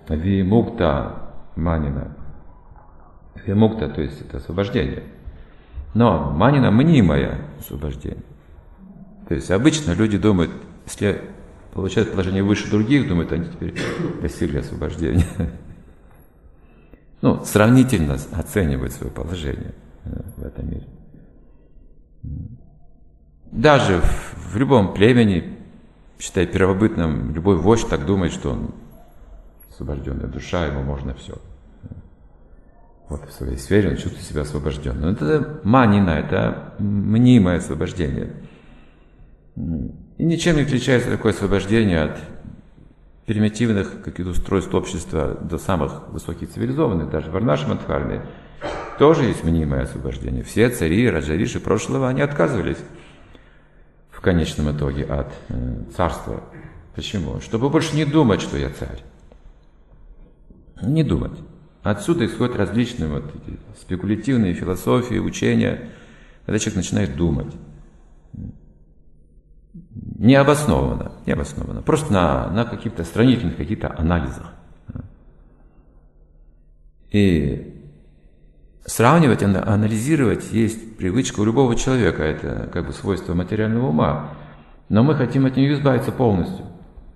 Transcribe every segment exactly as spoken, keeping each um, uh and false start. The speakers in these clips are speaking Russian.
вимукта манина. Вимукта, то есть это освобождение. Но манина мнимое освобождение. То есть обычно люди думают, если получают положение выше других, думают, они теперь достигли освобождения. Ну, сравнительно оценивают свое положение в этом мире. Даже в, в любом племени, считай, первобытном, любой вождь так думает, что он освобожденная душа, ему можно все. Вот в своей сфере он чувствует себя освобожденным. Но это манина, это мнимое освобождение. И ничем не отличается такое освобождение от примитивных каких-то устройств общества до самых высоких цивилизованных, даже в нашем Дхарме, тоже есть мнимое освобождение. Все цари, раджариши прошлого, они отказывались в конечном итоге от э, царства. Почему? Чтобы больше не думать, что я царь. Не думать. Отсюда исходят различные вот эти спекулятивные философии, учения, когда человек начинает думать. Необоснованно, необоснованно, просто на, на каких-то сравнительных каких-то анализах. И сравнивать, анализировать есть привычка у любого человека, это как бы свойство материального ума, но мы хотим от нее избавиться полностью.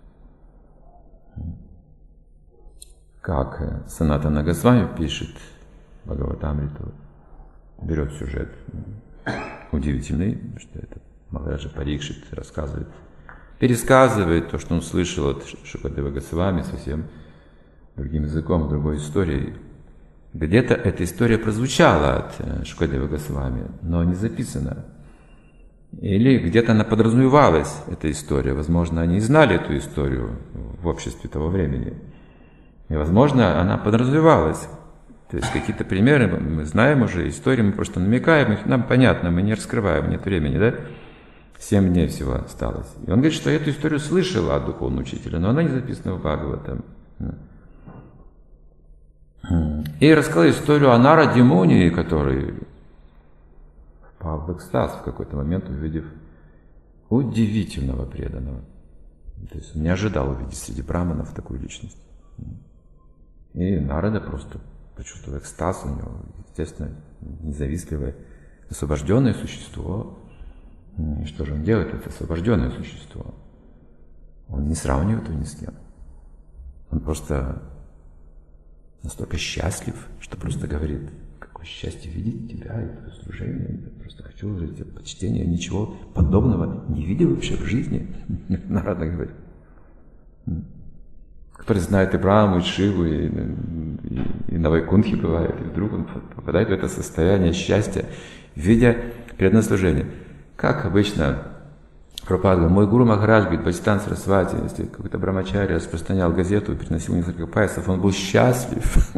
Как Санатана Госвами пишет Бхагаватамриту, берет сюжет удивительный, что это Махараджа Парикшит рассказывает, пересказывает то, что он слышал от Шукадева Госвами совсем другим языком, другой историей. Где-то эта история прозвучала от Шукадева Госвами, но не записана. Или где-то она подразумевалась, эта история. Возможно, они и знали эту историю в обществе того времени. И, возможно, она подразумевалась. То есть какие-то примеры мы знаем уже, истории мы просто намекаем, их нам понятно, мы не раскрываем, нет времени, да? Семь дней всего осталось. И он говорит, что эту историю слышал от духовного учителя, но она не записана в Бхагаватам. И рассказал историю о Нараде Муни, который впал в экстаз в какой-то момент, увидев удивительного преданного. То есть он не ожидал увидеть среди браманов такую личность. И Нарада просто почувствовал экстаз у него, естественно, независтливое, освобожденное существо. И что же он делает, это освобожденное существо? Он не сравнивает его ни с кем. Он просто настолько счастлив, что просто говорит, какое счастье видеть тебя и твое служение. Я просто хочу выразить тебе почтение. Ничего подобного не видел вообще в жизни. Нарада говорит. Который знает и Браму, и Шиву, и, и, и на Вайкунтхе бывает, и вдруг он попадает в это состояние счастья, видя преданное служение. Как обычно Прабхупада, мой гуру Махарадж, говорит, Бхактисиданта Сарасвати, если какой-то брамачарья распространял газету и приносил несколько паясов, он был счастлив.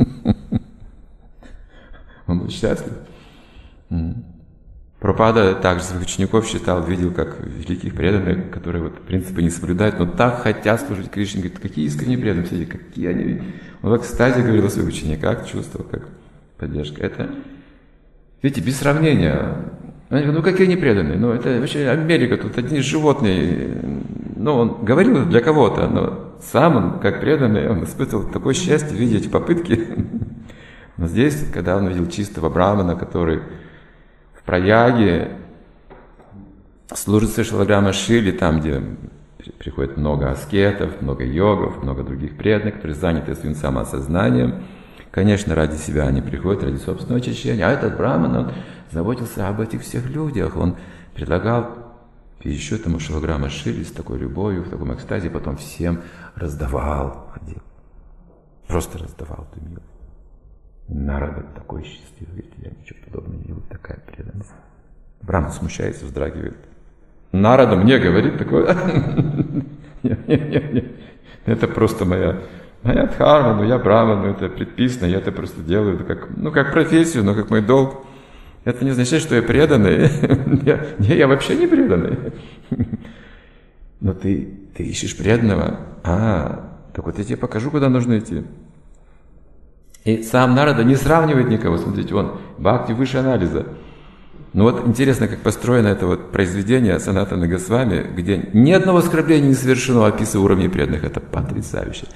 Он был счастлив. Прабхупада также своих учеников считал, видел, как великих преданных, которые вот принципы не соблюдают, но так хотят служить Кришне. Говорит, какие искренние преданные, все, какие они. Он в экстазе говорил о своих учениках, чувствовал, как поддержка. Это, видите, без сравнения. Они говорят, ну какие они преданные, ну это вообще Америка, тут одни животные. Ну он говорил для кого-то, но сам он, как преданный, он испытывал такое счастье видеть эти попытки. Но здесь, когда он видел чистого брамана, который в Праяге служит Шилаграма Шили, там, где приходит много аскетов, много йогов, много других преданных, которые заняты своим самоосознанием. Конечно, ради себя они приходят, ради собственного очищения. А этот браман, он заботился об этих всех людях. Он предлагал пищу этому Шилаграма Шили с такой любовью, в таком экстазе, потом всем раздавал. Просто раздавал эту милость. Нарада такой счастливый, я ничего подобного не видел, такая преданность. Брахма смущается, вздрагивает. Нарада мне говорит такое. Это просто моя, моя дхарма, но я брахма, но это предписано, я это просто делаю, это как, ну, как профессию, но как мой долг. Это не означает, что я преданный. я, я, я вообще не преданный. Но ты, ты ищешь преданного. А, так вот я тебе покажу, куда нужно идти. И сам Нарада не сравнивает никого. Смотрите, он бхакти выше анализа. Ну вот интересно, как построено это вот произведение Санатана Госвами, где ни одного оскорбления не совершено, описывая уровни преданных. Это потрясающе.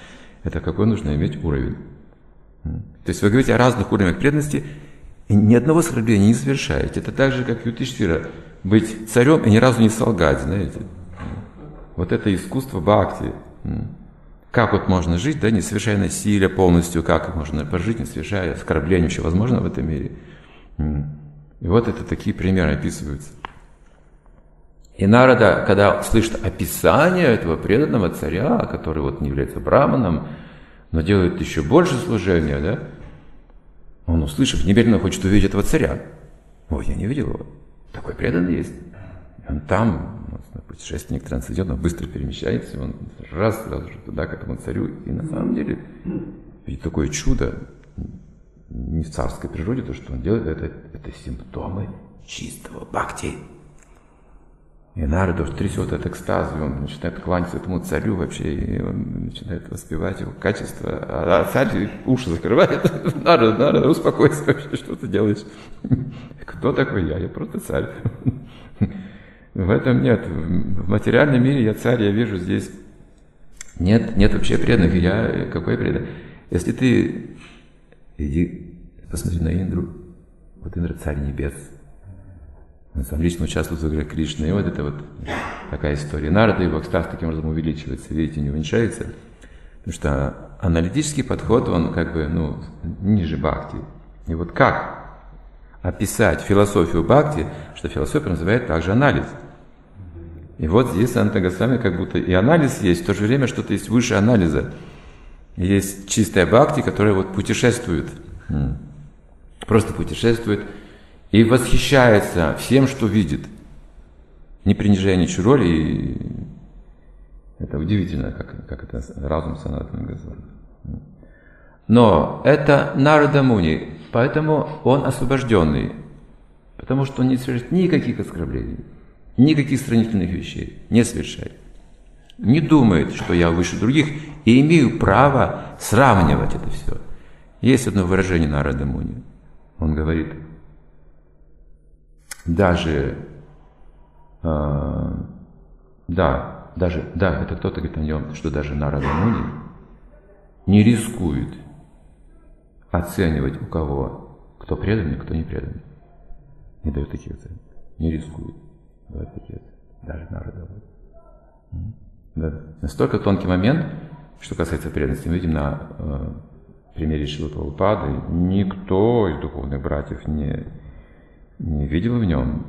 Это какой нужно иметь уровень. То есть вы говорите о разных уровнях преданности, и ни одного оскорбления не совершаете. Это так же, как Юдхиштхира, быть царем и ни разу не солгать, знаете. Вот это искусство бхакти. Как вот можно жить, да, не совершая насилия полностью, как можно пожить, не совершая оскорблений, вообще возможно в этом мире. И вот это такие примеры описываются. И Нарада, когда слышит описание этого преданного царя, который вот не является браманом, но делает еще больше служения, да, он, услышав, немедленно хочет увидеть этого царя. Ой, я не видел его. Такой преданный есть. Он там, путешественник трансцендентно, быстро перемещается, он раз сразу же туда, к этому царю. И на самом деле, ведь такое чудо, не в царской природе, то, что он делает, это, это симптомы чистого бхакти. И Нарада трясет от экстаза, и он начинает кланяться этому царю вообще, и он начинает воспевать его качество, а царь уши закрывает. Нарада, Нарада, успокойся вообще, что ты делаешь? Кто такой я? Я просто царь. В этом нет. В материальном мире я царь, я вижу здесь. Нет, нет вообще преданных. Я какой преданный? Если ты иди, посмотри на Индру. Вот Индра царь небес. Он сам лично участвует в игре Кришны. И вот это вот такая история. Нарада, его экстаз таким образом увеличивается, видите, не уменьшается. Потому что аналитический подход, он как бы, ну, ниже бхакти. И вот как описать философию бхакти, что философия называет также анализ. И вот здесь Санатана Госвами как будто и анализ есть, в то же время что-то есть выше анализа. Есть чистая бхакти, которая вот путешествует, просто путешествует и восхищается всем, что видит, не принижая ничью роли. И это удивительно, как, как это разум Санатана Госвами. Но это Нарада Муни, поэтому он освобожденный, потому что он не совершает никаких оскорблений, никаких сравнительных вещей не совершает. Не думает, что я выше других, и имею право сравнивать это все. Есть одно выражение Нарада Муни. Он говорит, даже, э, да, даже, да, это кто-то говорит о нем, что даже Нарада Муни не рискует оценивать у кого, кто преданный, кто не преданный. Не дает таких оценок. Не рискует. Дает такие оценки. Даже Нарада. Да. Настолько тонкий момент, что касается преданности. Мы видим на э, примере Шрилы Прабхупады, никто из духовных братьев не, не видел в нем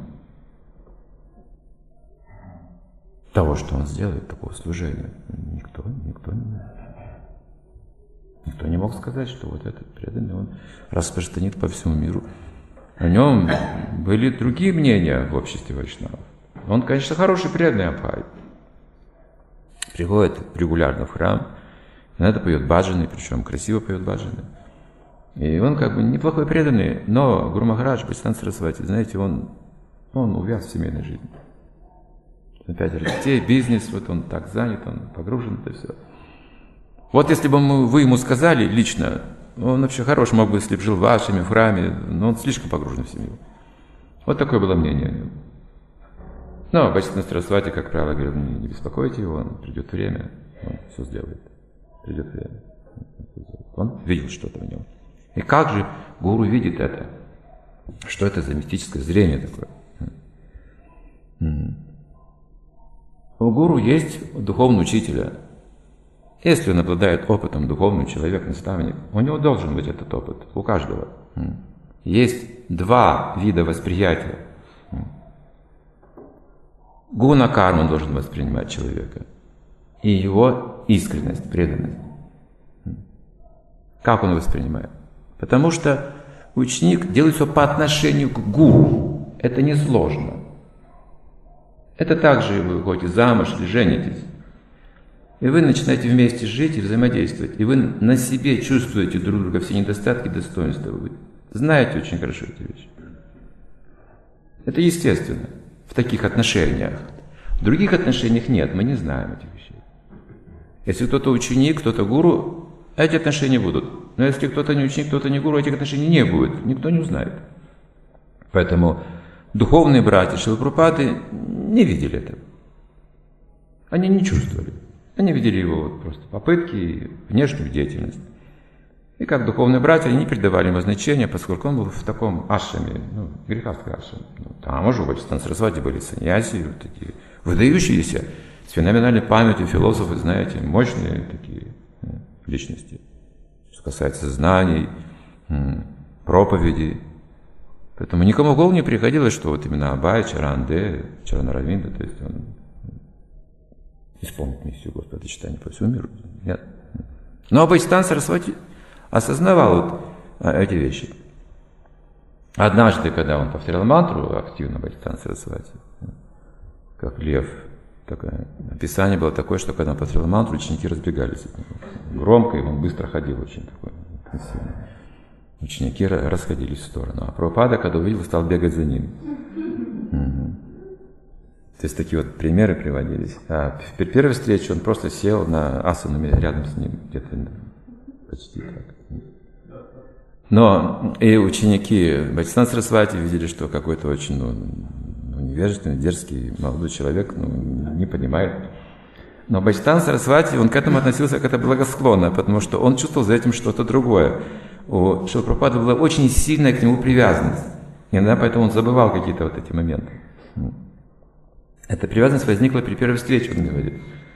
того, что он сделает, такого служения. Никто, никто не Никто не мог сказать, что вот этот преданный, он распространит по всему миру. О нем были другие мнения в обществе вайшнавов. Он, конечно, хороший преданный Абхай. Приходит регулярно в храм, иногда поет баджаны, причем красиво поет баджаны. И он как бы неплохой преданный, но Гуру Махарадж, Бхактисиданта Сарасвати, знаете, он, он увяз в семейной жизни. Пятеро детей, бизнес, вот он так занят, он погружен в это все. Вот если бы мы, вы ему сказали лично, он вообще хорош мог бы, если бы жил в вашими, в храме, но он слишком погружен в семью. Вот такое было мнение о нем. Но Бхактисиданта Сарасвати, как правило, говорил, не, не беспокойте его, он придет время, он все сделает. Придет время. Он видел что-то в нем. И как же гуру видит это? Что это за мистическое зрение такое? У гуру есть духовный учителя. Если он обладает опытом, духовный человек, наставник, у него должен быть этот опыт, у каждого. Есть два вида восприятия. Гуна карму должен воспринимать человека. И его искренность, преданность. Как он воспринимает? Потому что ученик делает все по отношению к гуру. Это несложно. Это также вы выходите замуж или женитесь. И вы начинаете вместе жить и взаимодействовать. И вы на себе чувствуете друг друга все недостатки и достоинства. Вы знаете очень хорошо эти вещи. Это естественно в таких отношениях. В других отношениях нет, мы не знаем этих вещей. Если кто-то ученик, кто-то гуру, эти отношения будут. Но если кто-то не ученик, кто-то не гуру, этих отношений не будет. Никто не узнает. Поэтому духовные братья Шрилы Прабхупады не видели этого. Они не чувствовали. Они видели его вот просто попытки и внешнюю деятельность. И как духовные братья, они не придавали ему значения, поскольку он был в таком ашраме, ну, грехастской ашраме. Ну, там уже в Бхактисиданта Сарасвати были саньяси, вот такие выдающиеся, с феноменальной памятью философы, знаете, мощные такие личности. Что касается знаний, проповедей. Поэтому никому в голову не приходилось, что вот именно Абай, Чаранде, Чаранаравинда, то есть он исполнит миссию Господа читания по всему миру. Нет. Но Бхактисиданта Сарасвати осознавал вот эти вещи. Однажды, когда он повторял мантру активно Бхактисиданта Сарасвати, как лев, такое описание было такое, что когда он повторял мантру, ученики разбегались от него. Громко, и он быстро ходил очень такой интенсивно. Ученики расходились в сторону. А Прабхупада, когда увидел, стал бегать за ним. Угу. То есть такие вот примеры приводились. А в первой встрече он просто сел на асану рядом с ним, где-то почти так. Но и ученики Бхактисиданта Сарасвати видели, что какой-то очень ну, невежественный, дерзкий молодой человек ну, не понимает. Но Бхактисиданта Сарасвати, он к этому относился как-то благосклонно, потому что он чувствовал за этим что-то другое. У Шрилы Прабхупады была очень сильная к нему привязанность. И иногда поэтому он забывал какие-то вот эти моменты. Эта привязанность возникла при первой встрече, он говорит.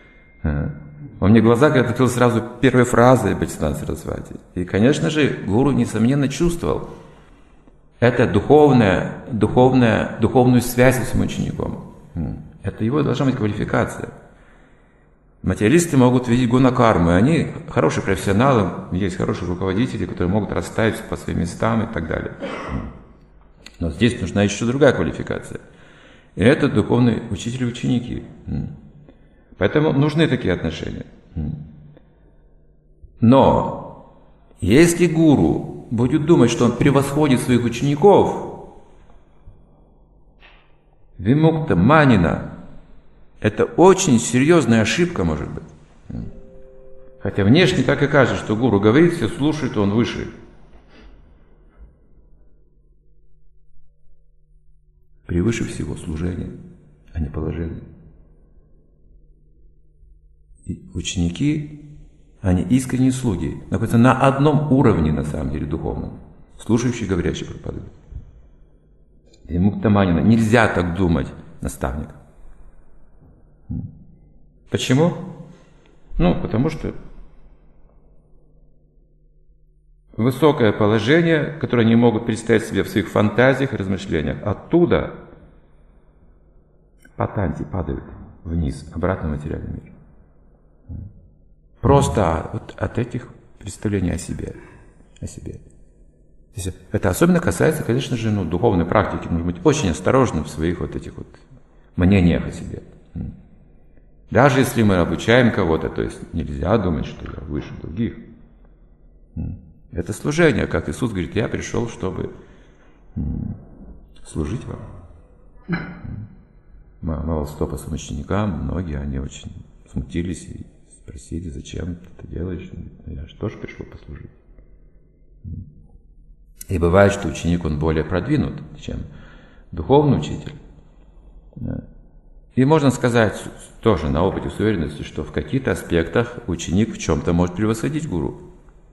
У меня глаза когда открыл сразу первой фразой Бхактисиданта Сарасвати. И, конечно же, гуру, несомненно, чувствовал это духовное, духовное, духовную связь с этим учеником. Это его должна быть квалификация. Материалисты могут видеть гуна-кармы. Они хорошие профессионалы, есть хорошие руководители, которые могут расставить по своим местам и так далее. Но здесь нужна еще другая квалификация. И это духовные учители и ученики. Поэтому нужны такие отношения. Но если гуру будет думать, что он превосходит своих учеников, вимукта манина, это очень серьезная ошибка может быть. Хотя внешне так и кажется, что гуру говорит, все слушают, он выше. Превыше всего служение, а не положение. И ученики, они искренние слуги, находятся на одном уровне, на самом деле, духовном, слушающие, говорящие Прабхупаду. И муктаманина, нельзя так думать, наставник. Почему? Ну, потому что высокое положение, которое они могут представить себе в своих фантазиях и размышлениях, оттуда патанти падают вниз, обратно в материальный мир. Просто от, от этих представлений о себе. О себе. Это особенно касается, конечно же, ну, духовной практики. Нужно быть очень осторожным в своих вот этих вот мнениях о себе. Даже если мы обучаем кого-то, то есть нельзя думать, что я выше других. Это служение, как Иисус говорит, я пришел, чтобы служить вам. Мало стопа своим ученикам, многие, они очень смутились и спросили, зачем ты это делаешь? Я же тоже пришел послужить. И бывает, что ученик, он более продвинут, чем духовный учитель. И можно сказать тоже на опыте с уверенностью, что в каких-то аспектах ученик в чем-то может превосходить гуру.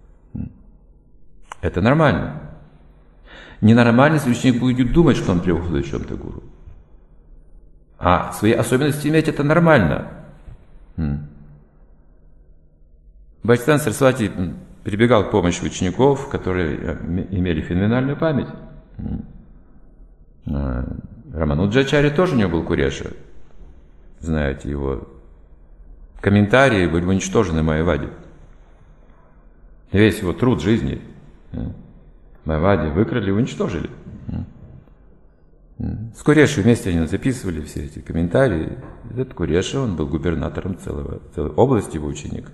Это нормально. Ненормально, если ученик будет думать, что он превосходит в чем-то гуру. А свои особенности иметь — это нормально. Бхактисиданта Сарасвати прибегал к помощи учеников, которые имели феноменальную память. Рамануджачарья тоже у него был куреша. Знаете, его комментарии были уничтожены в Майяваде. Весь его труд жизни в Майяваде выкрали и уничтожили. С Курешей вместе они записывали все эти комментарии. Этот Куреша, он был губернатором целого, целой области, его ученик.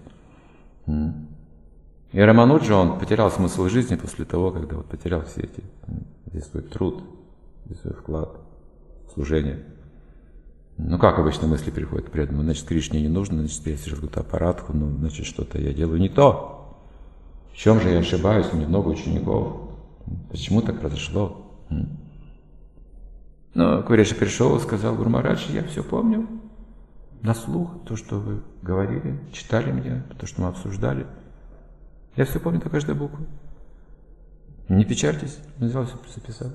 И Рамануджа, он потерял смысл жизни после того, когда вот потерял все эти, весь свой труд, весь свой вклад, служение. Ну, как обычно мысли приходят к преданному, значит, Кришне не нужно, значит, я сижу какую-то аппаратку, ну, значит, что-то я делаю не то. В чем же я ошибаюсь, у меня много учеников. Почему так произошло? Ну, Куреша пришел и сказал: Гуру Махарадж, я все помню. на слух, то, что вы говорили, читали мне, то, что мы обсуждали. Я все помню, до каждой буквы. Не печальтесь, взял, все записал.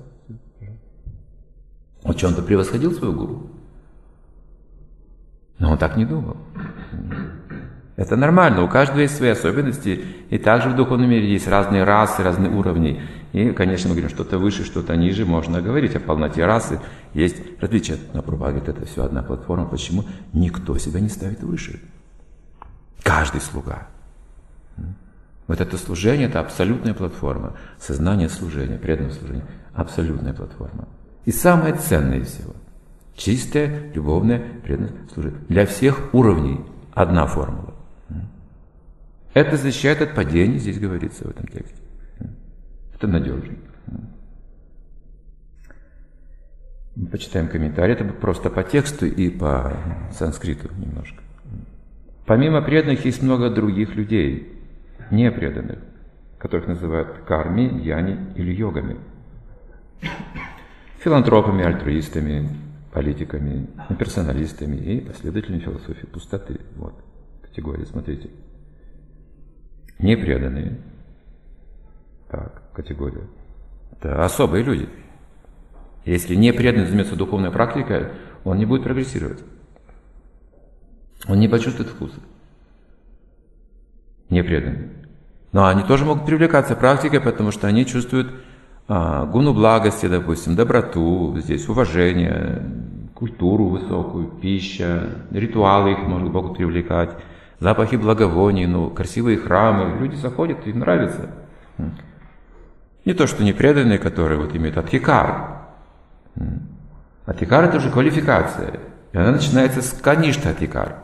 Он чем-то превосходил своего гуру. Но он так не думал. Это нормально, у каждого есть свои особенности, и также в духовном мире есть разные расы, разные уровни. И, конечно, мы говорим, что-то выше, что-то ниже, можно говорить о полноте расы, есть различия. Но Прабхупада говорит, это все одна платформа, почему? Никто себя не ставит выше. Каждый слуга. Вот это служение, это абсолютная платформа. Сознание служения, преданное служение, абсолютная платформа. И самое ценное из всего. Чистое, любовное, преданное служение. Для всех уровней одна формула. Это защищает от падений, здесь говорится в этом тексте. Это надежно. Мы почитаем комментарий, это просто по тексту и по санскриту немножко. Помимо преданных есть много других людей, непреданных, которых называют карми, гьяни или йогами. Филантропами, альтруистами, политиками, персоналистами и последователями философии пустоты. Вот категория, смотрите. Непреданные. Так, категория. Это особые люди. Если непреданный займется духовной практикой, он не будет прогрессировать. Он не почувствует вкуса. Непреданный. Но они тоже могут привлекаться практикой, потому что они чувствуют а, гуну благости, допустим, доброту, здесь уважение, культуру высокую, пища, ритуалы их могут, могут привлекать, запахи благовоний, ну, красивые храмы. Люди заходят, им нравится. Не то, что непреданные, которые вот имеют адхикар. Адхикар – это уже квалификация. И она начинается с каништа адхикар.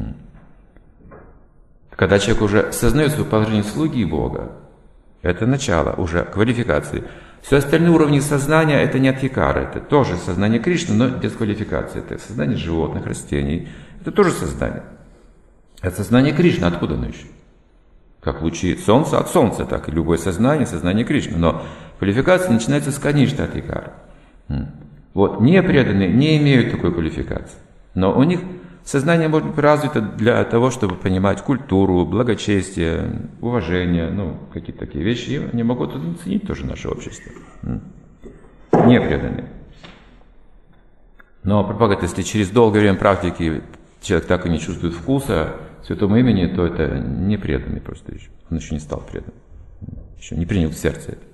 Когда человек уже осознает свое положение слуги Бога, это начало уже квалификации. Все остальные уровни сознания – это не адхикара, это тоже сознание Кришны, но без квалификации. Это сознание животных, растений. Это тоже сознание. Это сознание Кришны, откуда оно еще? Как лучи солнца от солнца, так и любое сознание, сознание Кришны. Но квалификация начинается с каништа адхикара. Вот, непреданные не имеют такой квалификации. Но у них сознание может быть развито для того, чтобы понимать культуру, благочестие, уважение, ну, какие-то такие вещи. И они могут оценить тоже наше общество. Непреданные. Но Прабхупада говорит, если через долгое время практики человек так и не чувствует вкуса святому имени, то это не преданный просто еще. Он еще не стал преданным. Еще не принял в сердце это.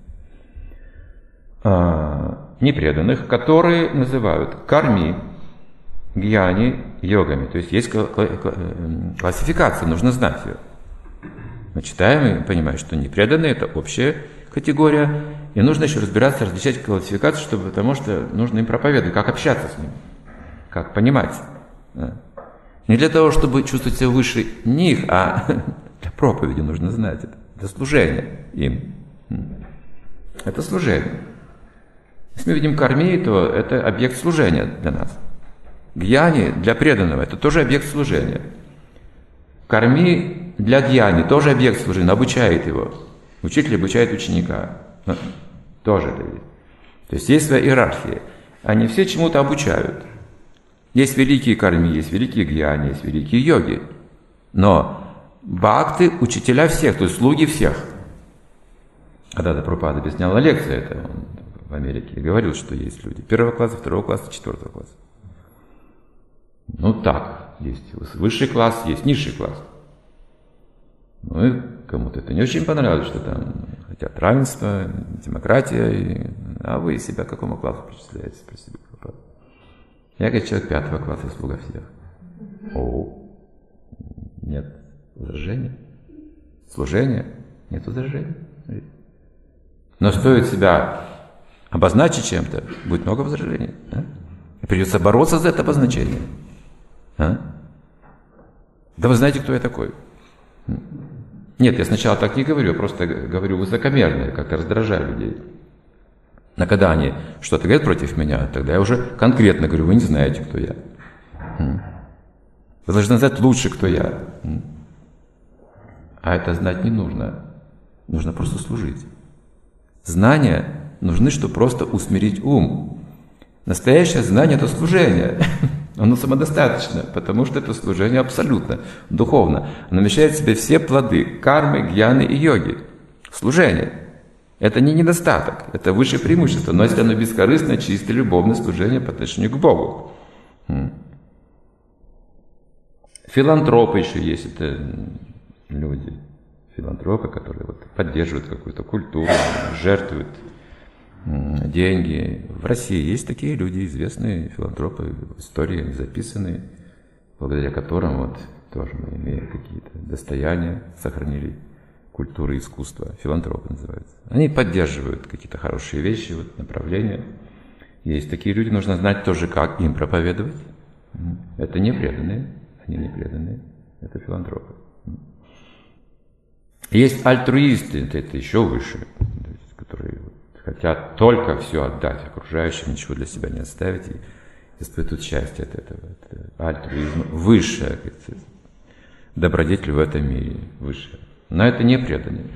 А, непреданных, которые называют карми, гьяни, йогами. То есть есть классификация, нужно знать ее. Мы читаем и понимаем, что непреданные – это общая категория, и нужно еще разбираться, различать классификацию, чтобы, потому что нужно им проповедовать, как общаться с ними, как понимать. Не для того, чтобы чувствовать себя выше них, а для проповеди нужно знать это, для служения им. Это служение. Если мы видим карми, то это объект служения для нас. Гьяни для преданного – это тоже объект служения. Карми для гьяни – тоже объект служения, обучает его. Учитель обучает ученика. Тоже это есть. То есть есть своя иерархия. Они все чему-то обучают. Есть великие карми, есть великие гьяни, есть великие йоги. Но бхакты – учителя всех, то есть слуги всех. Когда-то Прабхупада объясняла лекции, это он в Америке, говорил, что есть люди первого класса, второго класса, четвертого класса. Ну так, есть высший класс, есть низший класс. Ну и кому-то это не очень понравилось, что там хотят равенства, демократия, и... а вы себя к какому классу причисляете? Спросили Прабхупада. Я, как человек пятого класса, слуга всех. О, нет возражения. Служение, нет возражения. Но стоит себя обозначить чем-то, будет много возражений. Да? И придется бороться за это обозначение. А? Да вы знаете, кто я такой? Нет, я сначала так не говорю, я просто говорю высокомерно, как-то раздражаю людей. Но когда они что-то говорят против меня, тогда я уже конкретно говорю, вы не знаете, кто я. Вы должны знать лучше, кто я. А это знать не нужно. Нужно просто служить. Знания нужны, чтобы просто усмирить ум. Настоящее знание – это служение. Оно самодостаточно, потому что это служение абсолютно духовно. Оно вмещает в себе все плоды кармы, гьяны и йоги. Служение. Это не недостаток, это высшее преимущество. Но если оно бескорыстное, чистое, любовное служение по отношению к Богу. Филантропы еще есть, это люди. Филантропы, которые вот поддерживают какую-то культуру, жертвуют деньги. В России есть такие люди, известные филантропы, в истории записанные, благодаря которым вот тоже мы имеем какие-то достояния, сохранили культуру и искусство. Филантропы называются. Они поддерживают какие-то хорошие вещи, вот, направления. Есть такие люди, нужно знать тоже, как им проповедовать. Это не преданные, они не преданные, это филантропы. Есть альтруисты, это, это еще выше, которые хотят только все отдать окружающим, ничего для себя не оставить и испытывают счастье от этого. Это альтруизм высшая добродетель в этом мире, высшая. Но это не преданные.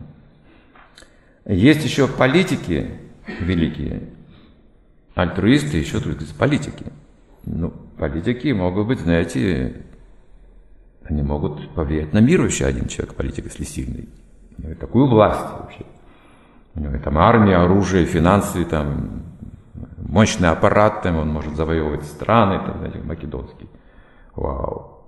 Есть еще политики великие, альтруисты еще только политики. Ну, политики могут быть, знаете, они могут повлиять на мир вообще, один человек, политик, если сильный. У него такую власть вообще. У него там армия, оружие, финансы, там, мощный аппарат, там, он может завоевывать страны, там, знаете, македонский. Вау.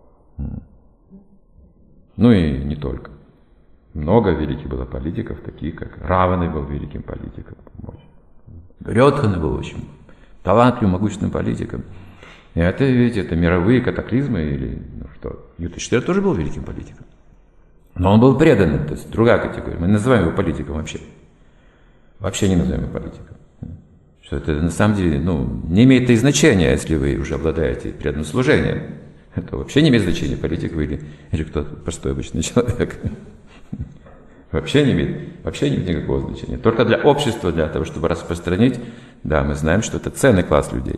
Ну и не только. Много великих было политиков, таких как Равана был великим политиком. Дурьодхана был очень талантливым, могущественным политиком. И это, видите, это мировые катаклизмы, или ну что, Юдхиштхира тоже был великим политиком. Но он был преданным, то есть другая категория. Мы не называем его политиком вообще. Вообще не называем его политиком. Что это на самом деле, ну, не имеет и значения, если вы уже обладаете преданным служением. Это вообще не имеет значения, политик вы или, или кто-то простой обычный человек. Вообще не имеет, вообще не имеет никакого значения. Только для общества, для того, чтобы распространить, да, мы знаем, что это ценный класс людей.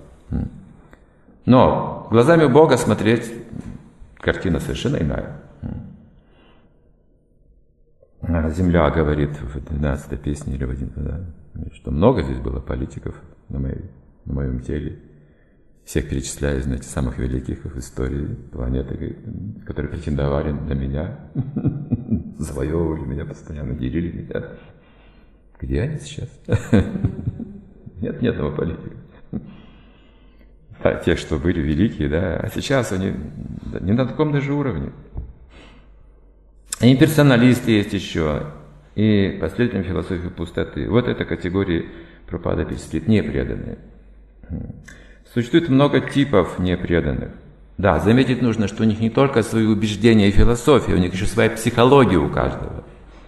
Но глазами Бога смотреть, картина совершенно иная. Земля говорит в двенадцатой песне или в один, да, что много здесь было политиков на, моей, на моем теле. Всех перечисляю, знаете, самых великих в истории планеты, которые претендовали на меня, завоевывали меня постоянно, делили меня. Где они сейчас? Нет ни одного политика. Да, те, что были великие, да, а сейчас они не на таком даже уровне. И имперсоналисты есть еще, и последователи философии пустоты. Вот эта категория Прабхупада перечислит непреданные. Существует много типов непреданных. Да, заметить нужно, что у них не только свои убеждения и философия, у них еще своя психология у каждого.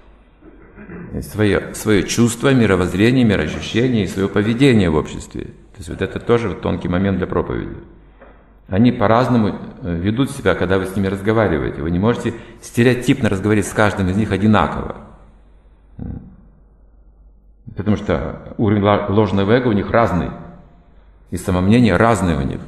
Свое, свое чувство, мировоззрение, мироощущение и свое поведение в обществе. То есть вот это тоже тонкий момент для проповеди. Они по-разному ведут себя, когда вы с ними разговариваете. Вы не можете стереотипно разговаривать с каждым из них одинаково. Потому что уровень ложного эго у них разный. И самомнение разное у них.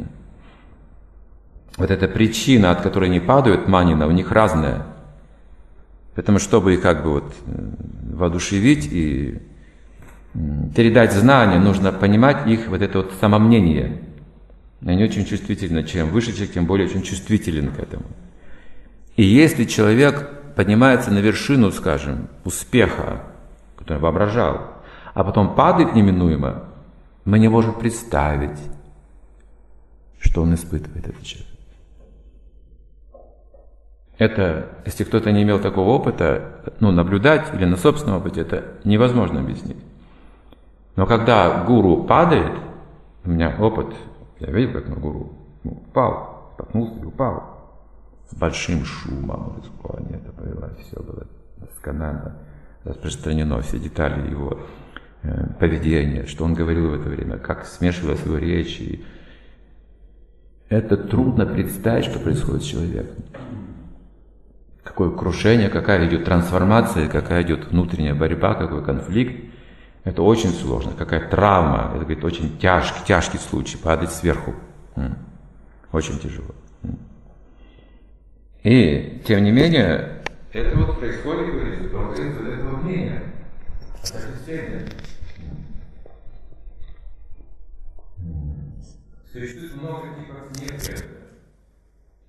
Вот эта причина, от которой они падают, манина, у них разная. Поэтому, чтобы их как бы вот воодушевить и передать знания, нужно понимать их вот это вот самомнение. Они очень чувствительны. Чем выше человек, тем более очень чувствителен к этому. И если человек поднимается на вершину, скажем, успеха, который воображал, а потом падает неминуемо, мы не можем представить, что он испытывает, этот человек. Это, если кто-то не имел такого опыта, ну, наблюдать или на собственном опыте, это невозможно объяснить. Но когда гуру падает, у меня опыт, я видел, как на гуру ну, упал, споткнулся и упал. С большим шумом в исконе это повелось, все было досконально распространено, все детали его э, поведения, что он говорил в это время, как смешивалась его речь. И это трудно представить, что происходит с человеком. Какое крушение, какая идет трансформация, какая идет внутренняя борьба, какой конфликт. Это очень сложно, какая травма, это говорит, очень тяжкий, тяжкий случай, падать сверху. Очень тяжело. И, тем не менее, это вот происходит, говорит, только из-за этого мнения. Существует много типов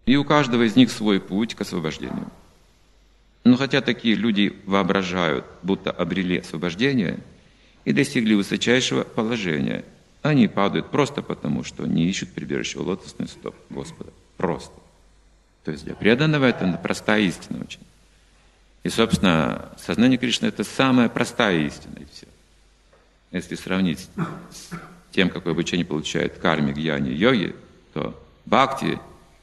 И у каждого из них свой путь к освобождению. Но хотя такие люди воображают, будто обрели освобождение и достигли высочайшего положения, они падают просто потому, что не ищут прибежище у лотосных стоп Господа. Просто. То есть для преданного это простая истина очень. И, собственно, сознание Кришны – это самая простая истина, и все. Если сравнить с тем, какое обучение получает карми, гьяни, йоги, то бхакти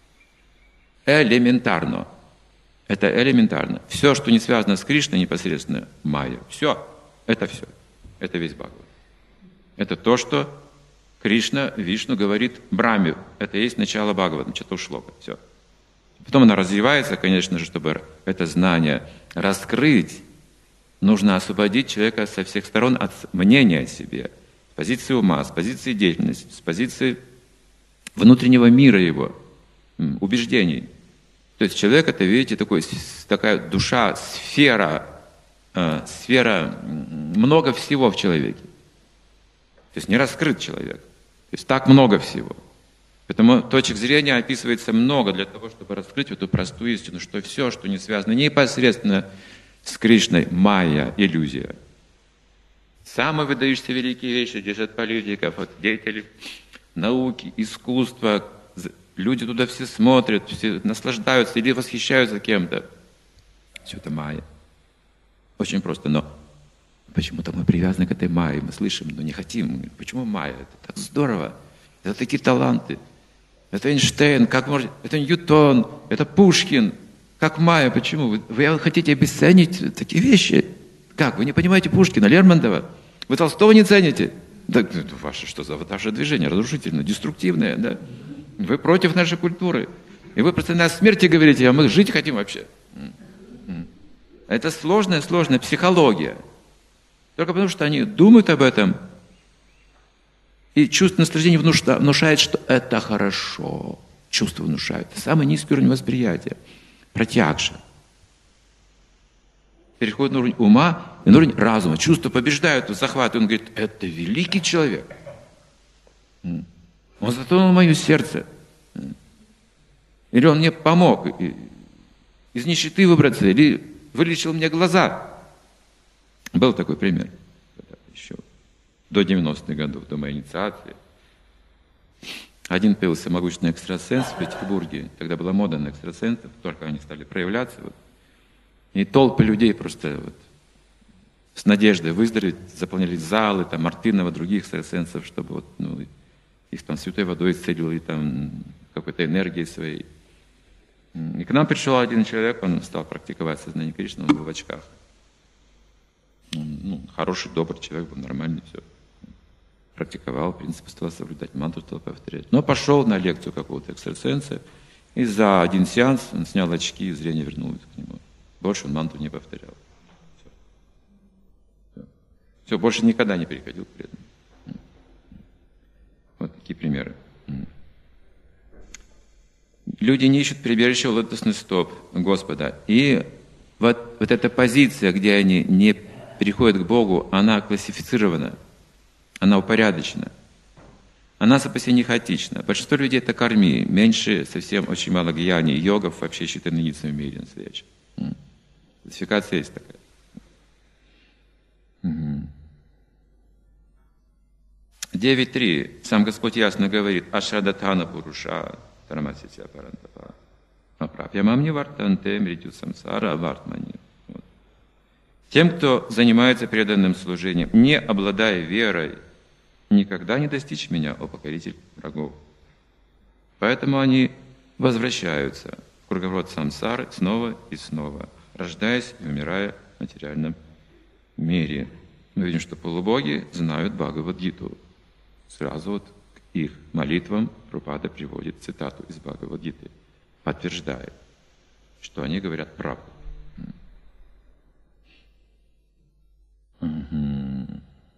элементарно. Это элементарно. Все, что не связано с Кришной, непосредственно майя. Все. Это все. Это весь Бхагават. Это то, что Кришна, Вишну говорит Брахме. Это и есть начало Бхагавата, Чатушлока. Все. Потом она развивается, конечно же, чтобы это знание раскрыть, нужно освободить человека со всех сторон от мнения о себе, с позиции ума, с позиции деятельности, с позиции внутреннего мира его, убеждений. То есть человек, это, видите, такой, такая душа, сфера, э, сфера, много всего в человеке. То есть не раскрыт человек. То есть так много всего. Поэтому точек зрения описывается много для того, чтобы раскрыть эту простую истину, что все, что не связано непосредственно с Кришной, майя, иллюзия. Самые выдающиеся великие вещи держат политиков, от деятелей науки, искусства. Люди туда все смотрят, все наслаждаются или восхищаются кем-то. Все это майя. Очень просто, но почему-то мы привязаны к этой майе, мы слышим, но не хотим. Почему майя? Это так здорово. Это такие таланты. Это Эйнштейн, как может, это Ньютон, это Пушкин. Как майя, почему? Вы, вы хотите обесценить такие вещи? Как? Вы не понимаете Пушкина, Лермонтова? Вы Толстого не цените? Да, это ваше что за ваше движение? Разрушительное, деструктивное, да? Вы против нашей культуры. И вы просто о смерти говорите, а мы жить хотим вообще. Это сложная, сложная психология. Только потому, что они думают об этом, и чувство наслаждения внушает, что это хорошо. Чувство внушает. Это самый низкий уровень восприятия. Пратьякша. Переходит на уровень ума и на уровень разума. Чувства побеждают, захватывают. Он говорит, это великий человек. Он затронул мое сердце. Или он мне помог из нищеты выбраться, или вылечил мне глаза. Был такой пример. Еще до девяностых годов, до моей инициации. Один появился могучный экстрасенс в Петербурге. Тогда была мода на экстрасенсов, только они стали проявляться. Вот. И толпы людей просто вот, с надеждой выздороветь заполняли залы, там, Мартынова, других экстрасенсов, чтобы вот, ну, их там святой водой исцелил, и там какой-то энергией своей. И к нам пришел один человек, он стал практиковать сознание Кришны, он был в очках. Он, ну, хороший, добрый человек, был нормальный, все. Практиковал, принципы стал соблюдать, мантру стал повторять. Но пошел на лекцию какого-то экстрасенса, и за один сеанс он снял очки, и зрение вернулось к нему. Больше он мантру не повторял. Все, все. Все, больше никогда не переходил к преданным. Вот такие примеры. Люди не ищут прибежища у лотосных стоп Господа. И вот, вот эта позиция, где они не приходят к Богу, она классифицирована, она упорядочена. Она спасение хаотична. Большинство людей это карми, меньше совсем очень мало гьяни, йогов вообще считаны единицами в мире настоящих. Классификация есть такая. девять три. Сам Господь ясно говорит, Ашрадатана Пуруша, Тарамаситя Парантапа, Апрапьямам не вартанте, мритю самсара, вартмани. Вот. Тем, кто занимается преданным служением, не обладая верой, никогда не достичь меня, о покоритель врагов. Поэтому они возвращаются в круговорот самсары снова и снова, рождаясь и умирая в материальном мире. Мы видим, что полубоги знают Бхагавад-гиту. Сразу вот к их молитвам Прабхупада приводит цитату из Бхагавад-гиты, подтверждает, что они говорят правду. Угу.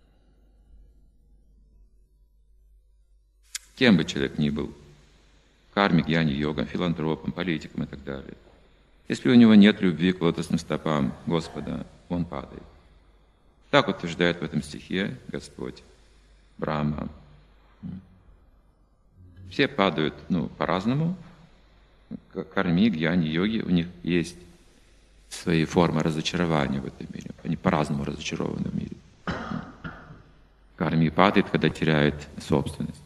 Кем бы человек ни был, кармик, гьяни, йогом, филантропом, политиком и так далее, если у него нет любви к лотосным стопам Господа, он падает. Так утверждает в этом стихе Господь, Брахма. Все падают, ну, по-разному, Карми, гьяни, йоги, у них есть свои формы разочарования в этом мире. Они по-разному разочарованы в мире. Карми падает, когда теряет собственность.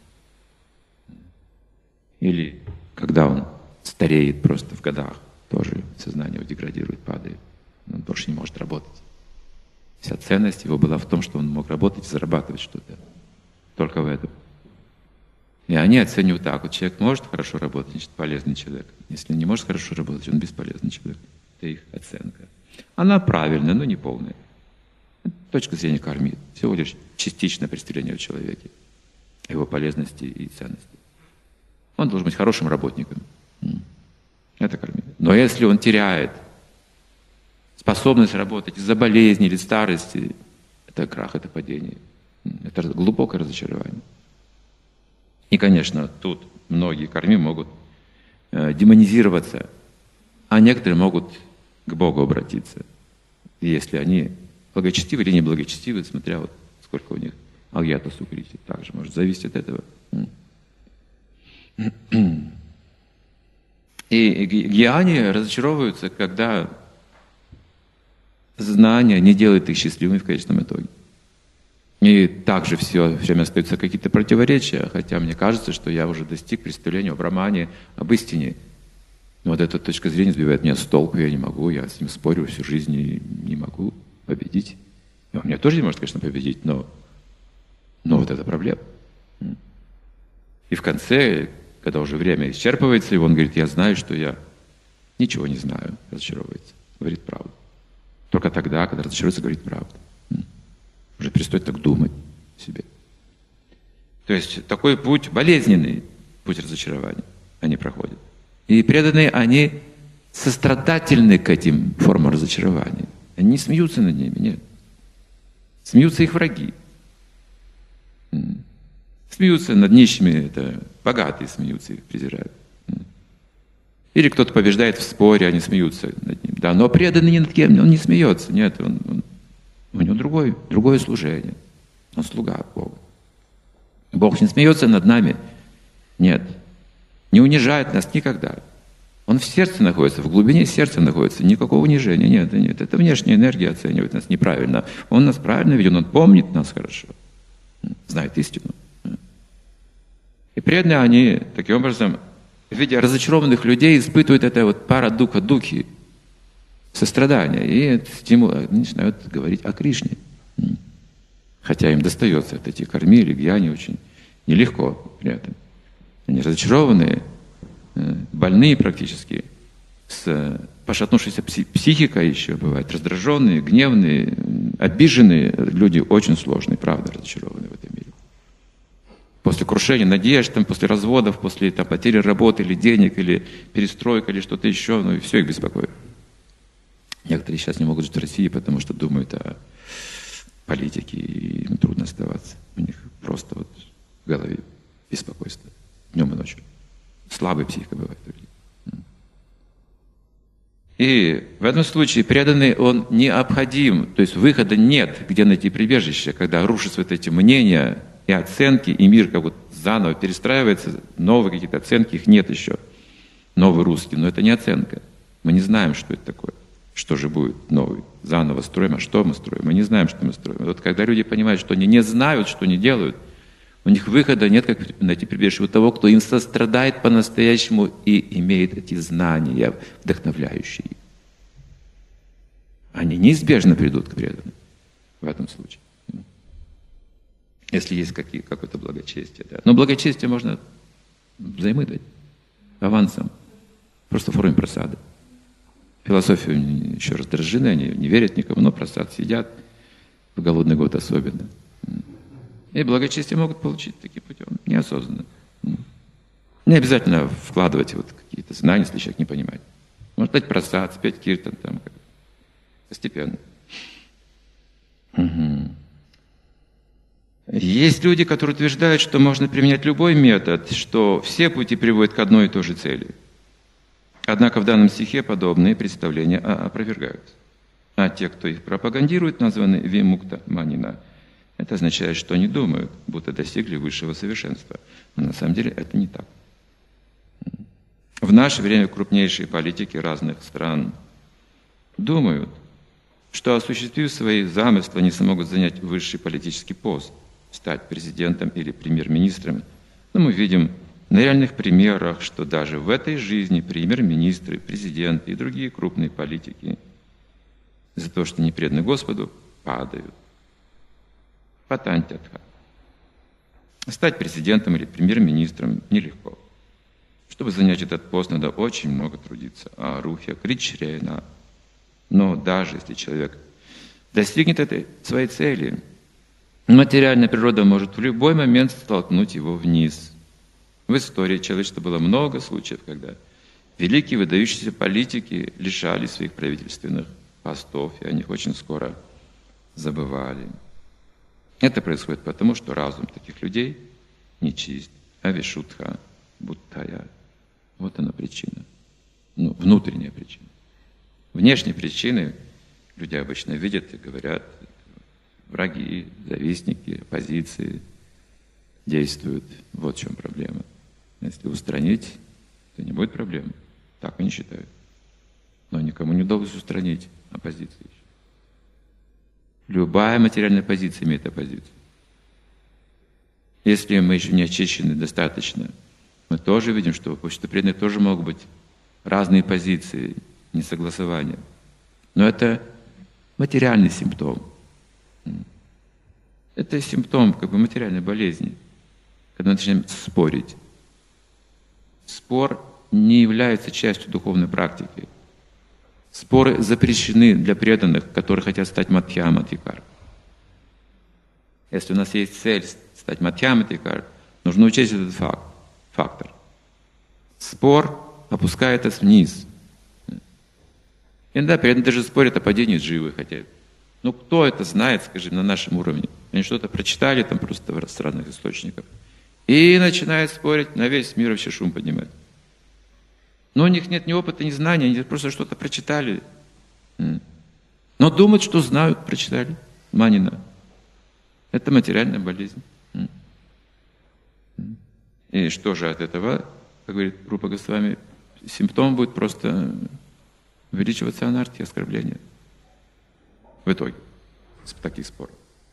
Или когда он стареет просто в годах, тоже сознание его деградирует, падает. Он больше не может работать. Вся ценность его была в том, что он мог работать и зарабатывать что-то. Только в этом. И они оценивают так. Вот человек может хорошо работать, значит, полезный человек. Если не может хорошо работать, он бесполезный человек. Это их оценка. Она правильная, но не полная. Это точка зрения кармы. Всего лишь частичное представление о человеке, его полезности и ценности. Он должен быть хорошим работником. Это карма. Но если он теряет способность работать из-за болезни или старости, это крах, это падение. Это глубокое разочарование. И, конечно, тут многие карми могут э, демонизироваться, а некоторые могут к Богу обратиться, если они благочестивы или неблагочестивы, смотря вот сколько у них агьята сукрити. Также может зависеть от этого. И гьяни разочаровываются, когда знание не делает их счастливыми в конечном итоге. И также все время остаются какие-то противоречия, хотя мне кажется, что я уже достиг представления о Брахмане, об истине. Но вот эта точка зрения сбивает меня с толку, я не могу, я с ним спорю всю жизнь и не могу победить. И он меня тоже не может, конечно, победить, но, но вот это проблема. И в конце, когда уже время исчерпывается, и он говорит, я знаю, что я ничего не знаю, разочаровывается, говорит правду. Только тогда, когда разочаруется, говорит правду. Уже перестает так думать о себе. То есть такой путь, болезненный путь разочарования они проходят. И преданные, они сострадательны к этим формам разочарования. Они не смеются над ними, нет. Смеются их враги. Смеются над нищими, это богатые смеются, их презирают. Или кто-то побеждает в споре, они смеются над ним. Да, но преданный ни над кем, он не смеется. Нет, он, он, у него другое, другое служение. Он слуга Бога. Бог не смеется над нами. Нет. Не унижает нас никогда. Он в сердце находится, в глубине сердца находится. Никакого унижения. Нет, нет. Это внешняя энергия оценивает нас неправильно. Он нас правильно ведет, он помнит нас хорошо. Знает истину. И преданные, они таким образом, видя разочарованных людей, испытывают это вот пара духа духи, сострадание, и стимул, начинают говорить о Кришне. Хотя им достается от этих карми или гьяни очень нелегко при этом. Они разочарованные, больные практически, с пошатнувшейся психикой еще бывают, раздраженные, гневные, обиженные люди очень сложные, правда, разочарованные в этом мире. После крушения надежд, там, после разводов, после там, потери работы или денег, или перестройка, или что-то еще, ну и все их беспокоит. Некоторые сейчас не могут жить в России, потому что думают о политике, и им трудно оставаться. У них просто вот в голове беспокойство днем и ночью. Слабая психика бывает у людей. И в этом случае преданный, он необходим, то есть выхода нет, где найти прибежище, когда рушатся вот эти мнения и оценки, и мир как вот заново перестраивается, новые какие-то оценки, их нет еще. Новый русский, но это не оценка. Мы не знаем, что это такое. Что же будет новый? Заново строим, а что мы строим? Мы не знаем, что мы строим. Вот когда люди понимают, что они не знают, что они делают, у них выхода нет, как найти прибежище у того, кто им сострадает по-настоящему и имеет эти знания, вдохновляющие. Они неизбежно придут к преданным в этом случае. Если есть какие, какое-то благочестие. Да. Но благочестие можно взаймы дать авансом, просто в форме просады. Философию еще раздражены, они не верят никому, но просад съедят, в голодный год особенно. И благочестие могут получить таким путем, неосознанно. Не обязательно вкладывать вот какие-то знания, если человек не понимает. Может дать просад, спеть киртан, там, постепенно. Угу. Есть люди, которые утверждают, что можно применять любой метод, что все пути приводят к одной и той же цели. Однако в данном стихе подобные представления опровергаются. А те, кто их пропагандирует, названы вимукта манина. Это означает, что они думают, будто достигли высшего совершенства. Но на самом деле это не так. В наше время крупнейшие политики разных стран думают, что, осуществив свои замыслы, они смогут занять высший политический пост, стать президентом или премьер-министром. Но мы видим на реальных примерах, что даже в этой жизни премьер-министры, президенты и другие крупные политики за то, что не преданы Господу, падают. Патантятха. Стать президентом или премьер-министром нелегко. Чтобы занять этот пост, надо очень много трудиться. А рухья кричрена. Но даже если человек достигнет этой своей цели, материальная природа может в любой момент столкнуть его вниз. В истории человечества было много случаев, когда великие выдающиеся политики лишались своих правительственных постов, и о них очень скоро забывали. Это происходит потому, что разум таких людей нечист, авишутха, буттая. Вот она причина. Ну, внутренняя причина. Внешние причины люди обычно видят и говорят, враги, завистники, оппозиции действуют. Вот в чем проблема. Если устранить, то не будет проблем. Так они считают. Но никому не удалось устранить оппозицию. Любая материальная позиция имеет оппозицию. Если мы еще не очищены достаточно, мы тоже видим, что в обществе преданных тоже могут быть разные позиции, несогласования. Но это материальный симптом. Это симптом как бы материальной болезни, когда мы начинаем спорить. Спор не является частью духовной практики. Споры запрещены для преданных, которые хотят стать мадхьяматикар. Если у нас есть цель стать мадхьяматикар, нужно учесть этот факт, фактор. Спор опускает нас вниз. Иногда преданные даже спорят о падении дживы, хотя, ну кто это знает, скажем, на нашем уровне? Они что-то прочитали там просто в странных источниках и начинают спорить, на весь мир вообще шум поднимать. Но у них нет ни опыта, ни знаний, они просто что-то прочитали. Но думают, что знают, прочитали. Манина. Это материальная болезнь. И что же от этого, как говорит Рупа Госвами, симптом будет просто увеличиваться анархия, оскорбление. В итоге. Таких споров.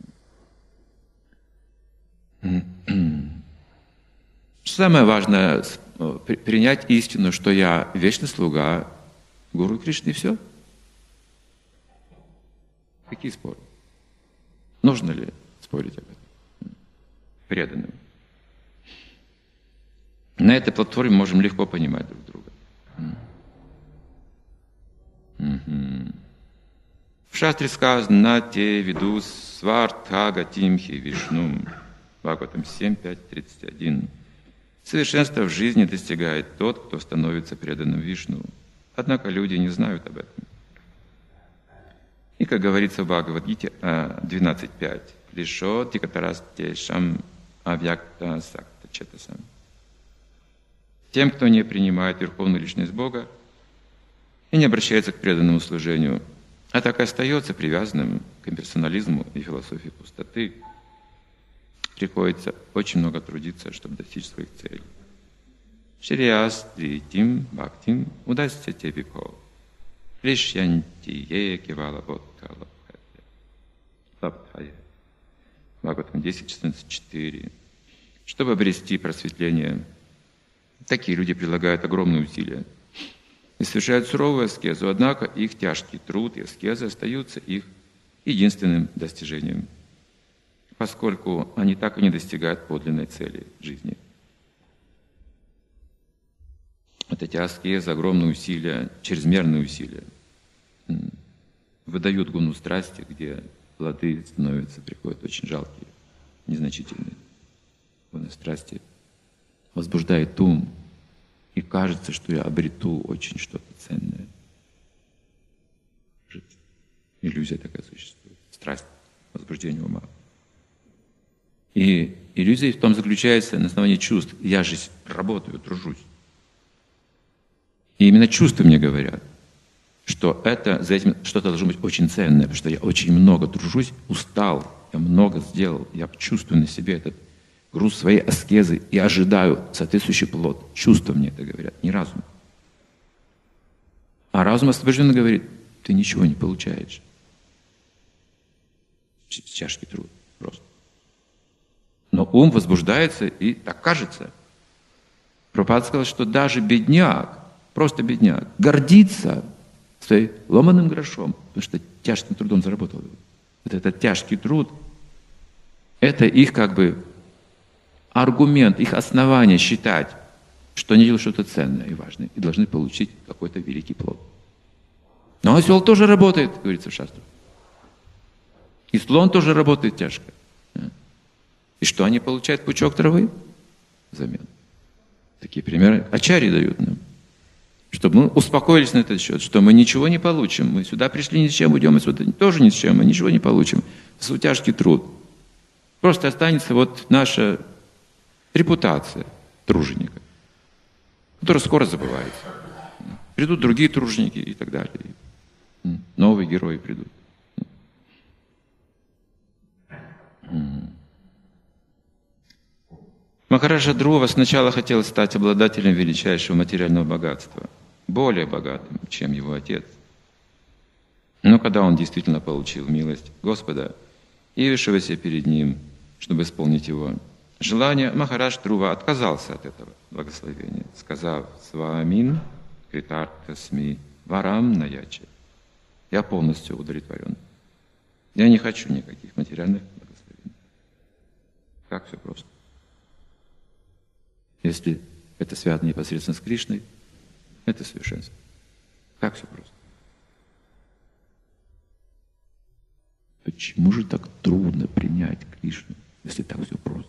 Самое важное — принять истину, что я вечный слуга Гуру Кришны, и все. Какие споры? Нужно ли спорить об этом? Преданным. На этой платформе можем легко понимать друг друга. Угу. В шастре сказано «На те виду свартха тимхи вишну». Бхагаватам семь, пять, тридцать один. Совершенство в жизни достигает тот, кто становится преданным Вишну. Однако люди не знают об этом. И, как говорится в Бхагавад-гите двенадцать пять, «Лишо тикатарасте шам авьякта сакта четасам». Тем, кто не принимает Верховную Личность Бога и не обращается к преданному служению, а так и остается привязанным к имперсонализму и философии пустоты, приходится очень много трудиться, чтобы достичь своих целей. Шрияс тритим бхактим удастся тебе ко. Ришьянтие кивала бодха лабхая. Бхагаватам десять, шестнадцать, четыре. Чтобы обрести просветление, такие люди прилагают огромные усилия и совершают суровую аскезу, однако их тяжкий труд и аскеза остаются их единственным достижением, поскольку они так и не достигают подлинной цели жизни. Вот эти аскезы, огромные усилия, чрезмерные усилия выдают гуну страсти, где плоды становятся, приходят очень жалкие, незначительные. Гуна страсти возбуждает ум, и кажется, что я обрету очень что-то ценное. Иллюзия такая существует. Страсть, возбуждение ума. И иллюзия в том заключается на основании чувств. Я же работаю, тружусь. И именно чувства мне говорят, что это, за этим что-то должно быть очень ценное, потому что я очень много тружусь, устал, я много сделал, я чувствую на себе этот груз своей аскезы и ожидаю соответствующий плод. Чувства мне это говорят, не разум. А разум освобожденный говорит, ты ничего не получаешь. Тяжкий труд просто. Но ум возбуждается, и так кажется. Прабхупада сказал, что даже бедняк, просто бедняк, гордится своим ломаным грошом, потому что тяжким трудом заработал. Вот этот тяжкий труд, это их как бы аргумент, их основание считать, что они делают что-то ценное и важное, и должны получить какой-то великий плод. Но осел тоже работает, говорится в шастрах. И слон тоже работает тяжко. И что они получают? Пучок травы взамен. Такие примеры ачарьи дают нам. Чтобы мы успокоились на этот счет, что мы ничего не получим. Мы сюда пришли ни с чем, уйдем отсюда тоже ни с чем, мы ничего не получим. Это тяжкий труд. Просто останется вот наша репутация труженика, которая скоро забывается. Придут другие труженики и так далее. Новые герои придут. Махараджа Друва сначала хотел стать обладателем величайшего материального богатства, более богатым, чем его отец. Но когда он действительно получил милость Господа, явившегося перед ним, чтобы исполнить его желание, Махарадж Друва отказался от этого благословения, сказав «Свамин критартасми варам наяче». Я полностью удовлетворен. Я не хочу никаких материальных благословений. Как все просто. Если это связано непосредственно с Кришной, это совершенство. Как все просто. Почему же так трудно принять Кришну, если так все просто?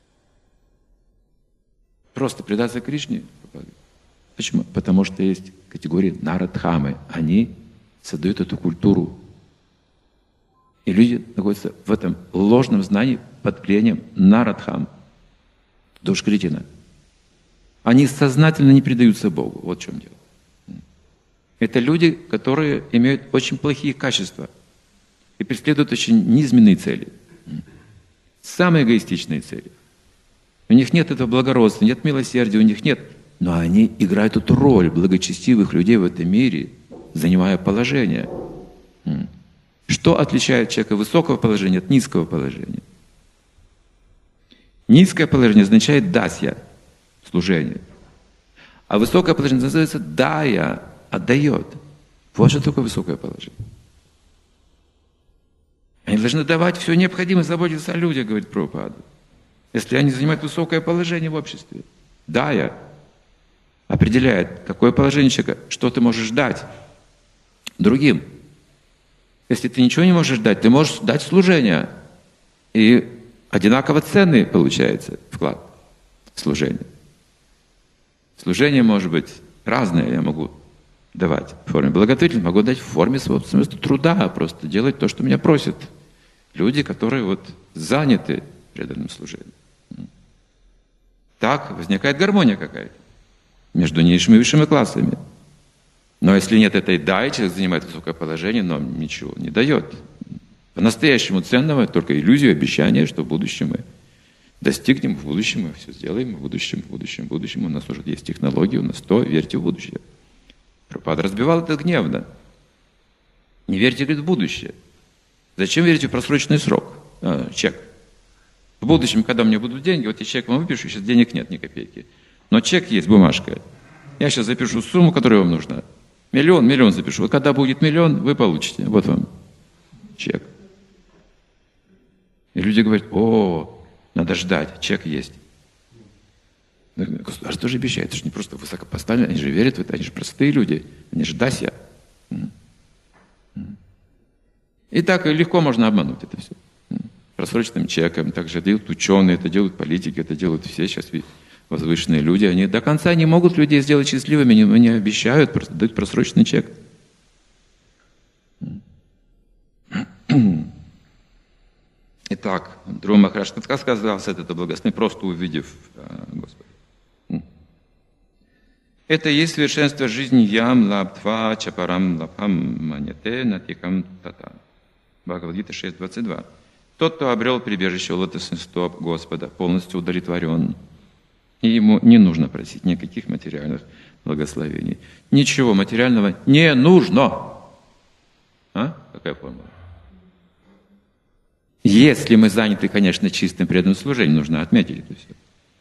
Просто предаться Кришне? Почему? Потому что есть категории нарадхамы. Они создают эту культуру. И люди находятся в этом ложном знании под влиянием нарадхам, душкритина. Они сознательно не предаются Богу. Вот в чем дело. Это люди, которые имеют очень плохие качества и преследуют очень низменные цели. Самые эгоистичные цели. У них нет этого благородства, нет милосердия, у них нет. Но они играют эту роль благочестивых людей в этом мире, занимая положение. Что отличает человека высокого положения от низкого положения? Низкое положение означает дасья, служение. А высокое положение называется дая, отдает. Вот что такое высокое положение. Они должны давать все необходимое, заботиться о людях, говорит Прабхупада. Если они занимают высокое положение в обществе. Дая определяет, какое положение человека, что ты можешь дать другим. Если ты ничего не можешь дать, ты можешь дать служение. И одинаково ценный получается вклад в служение. Служение может быть разное, я могу давать в форме благотворительности, могу дать в форме своего труда, просто делать то, что меня просят люди, которые вот заняты преданным служением. Так возникает гармония какая-то между низшими и высшими классами. Но если нет этой дай, человек занимает высокое положение, но ничего не дает. По-настоящему ценного только иллюзию, обещание, что в будущем мы достигнем, в будущем мы все сделаем, в будущем, в будущем, в будущем. У нас уже есть технологии, у нас то, верьте в будущее. Прабхупада разбивал это гневно. Не верьте, говорит, в будущее. Зачем верите в просроченный срок? А, чек. В будущем, когда у меня будут деньги, вот я чек вам выпишу, сейчас денег нет ни копейки. Но чек есть, бумажка. Я сейчас запишу сумму, которая вам нужна. Миллион, миллион запишу. Вот когда будет миллион, вы получите. Вот вам чек. И люди говорят, о, надо ждать, чек есть. Государство же обещает, это же не просто высокопоставленные, они же верят в это, они же простые люди, они же дасья. И так легко можно обмануть это все. Просроченным чеком, также делают ученые, это делают политики, это делают все сейчас возвышенные люди. Они до конца не могут людей сделать счастливыми, они, они обещают, просто дают просроченный чек. Итак, Друва Махарадж как сказался это благословение, просто увидев Господа. Это и есть совершенство жизни ям лабдва чапарам лабхам маньяте натикам тата. Бхагавад-гита шесть двадцать два. Тот, кто обрел прибежище у лотосных стоп Господа, полностью удовлетворен. И ему не нужно просить никаких материальных благословений. Ничего материального не нужно. А? Какая формула? Если мы заняты, конечно, чистым преданным служением, нужно отметить это все.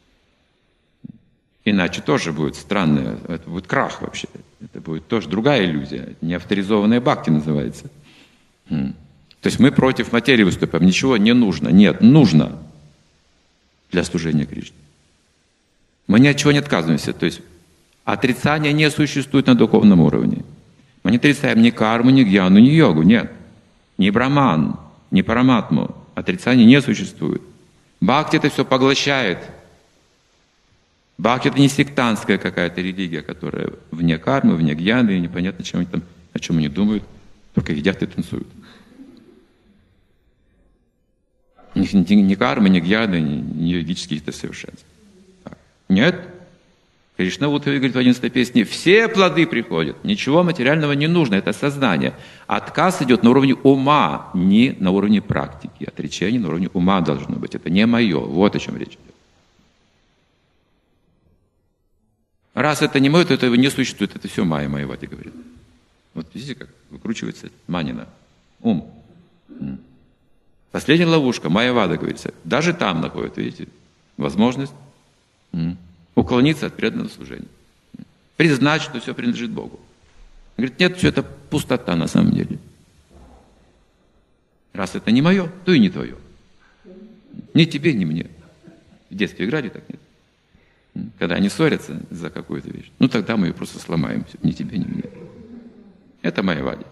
Иначе тоже будет странно, это будет крах вообще. Это будет тоже другая иллюзия. Неавторизованная бхакти называется. То есть мы против материи выступаем. Ничего не нужно. Нет, нужно для служения Кришне. Мы ни от чего не отказываемся. То есть отрицания не существует на духовном уровне. Мы не отрицаем ни карму, ни гьяну, ни йогу. Нет. Ни браман, ни параматму. Отрицания не существует. Бхакти это все поглощает. Бхакти это не сектантская какая-то религия, которая вне кармы, вне гьяны, и непонятно, чем они там, о чем они думают, только едят и танцуют. Ни, ни, ни кармы, ни гьяны, ни, ни йогические какие-то совершенства. Так. Нет. Кришна вот говорит в одиннадцатой песне, все плоды приходят, ничего материального не нужно, это сознание. Отказ идет на уровне ума, не на уровне практики. Отречение на уровне ума должно быть, это не мое. Вот о чем речь идет. Раз это не мое, то этого не существует, это все майя, майявати говорит. Вот видите, как выкручивается манина, ум. Последняя ловушка, майявада говорится, даже там находит, видите, возможность уклониться от преданного служения. Признать, что все принадлежит Богу. Он говорит, нет, все это пустота на самом деле. Раз это не мое, то и не твое. Ни тебе, ни мне. В детстве играли так, нет? Когда они ссорятся за какую-то вещь, ну тогда мы ее просто сломаем. Ни тебе, ни мне. Это майявади.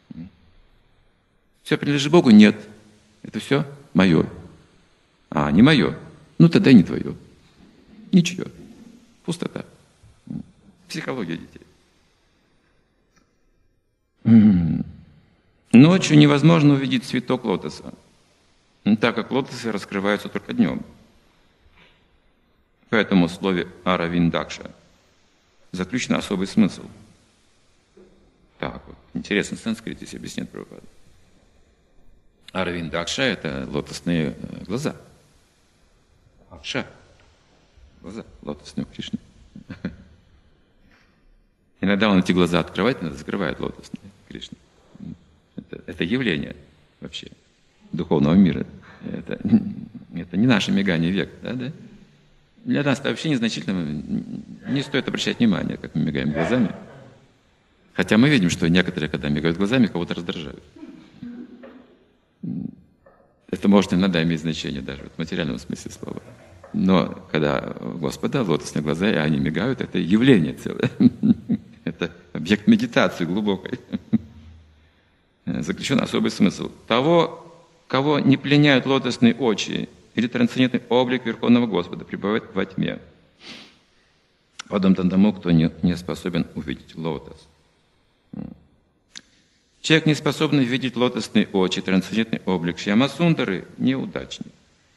Все принадлежит Богу? Нет. Это все мое. А, не мое. Ну тогда не твое. Ничего. Пустота. Психология детей. Ночью невозможно увидеть цветок лотоса, так как лотосы раскрываются только днем. Поэтому в слове аравиндакша заключен особый смысл. Так вот, интересно, в санскрите себе объясняет Прабхупада. Аравиндакша – это лотосные глаза. Акша – глаза лотосные у Кришны. Иногда он эти глаза открывает, иногда закрывает лотосные Кришны. Это, это явление вообще духовного мира. Это, это не наше мигание век, да, да? Для нас это вообще незначительно, не стоит обращать внимание, как мы мигаем глазами. Хотя мы видим, что некоторые, когда мигают глазами, кого-то раздражают. Это может иногда иметь значение даже в материальном смысле слова. Но когда у Господа лотосные глаза, и они мигают, это явление целое. Это объект медитации глубокой. Заключен особый смысл. Того, кого не пленяют лотосные очи, или трансцендентный облик Верховного Господа пребывает во тьме, подобно тому, кто не, не способен увидеть лотос. Человек, не способный видеть лотосные очи, трансцендентный облик Шьямасундары, неудачник.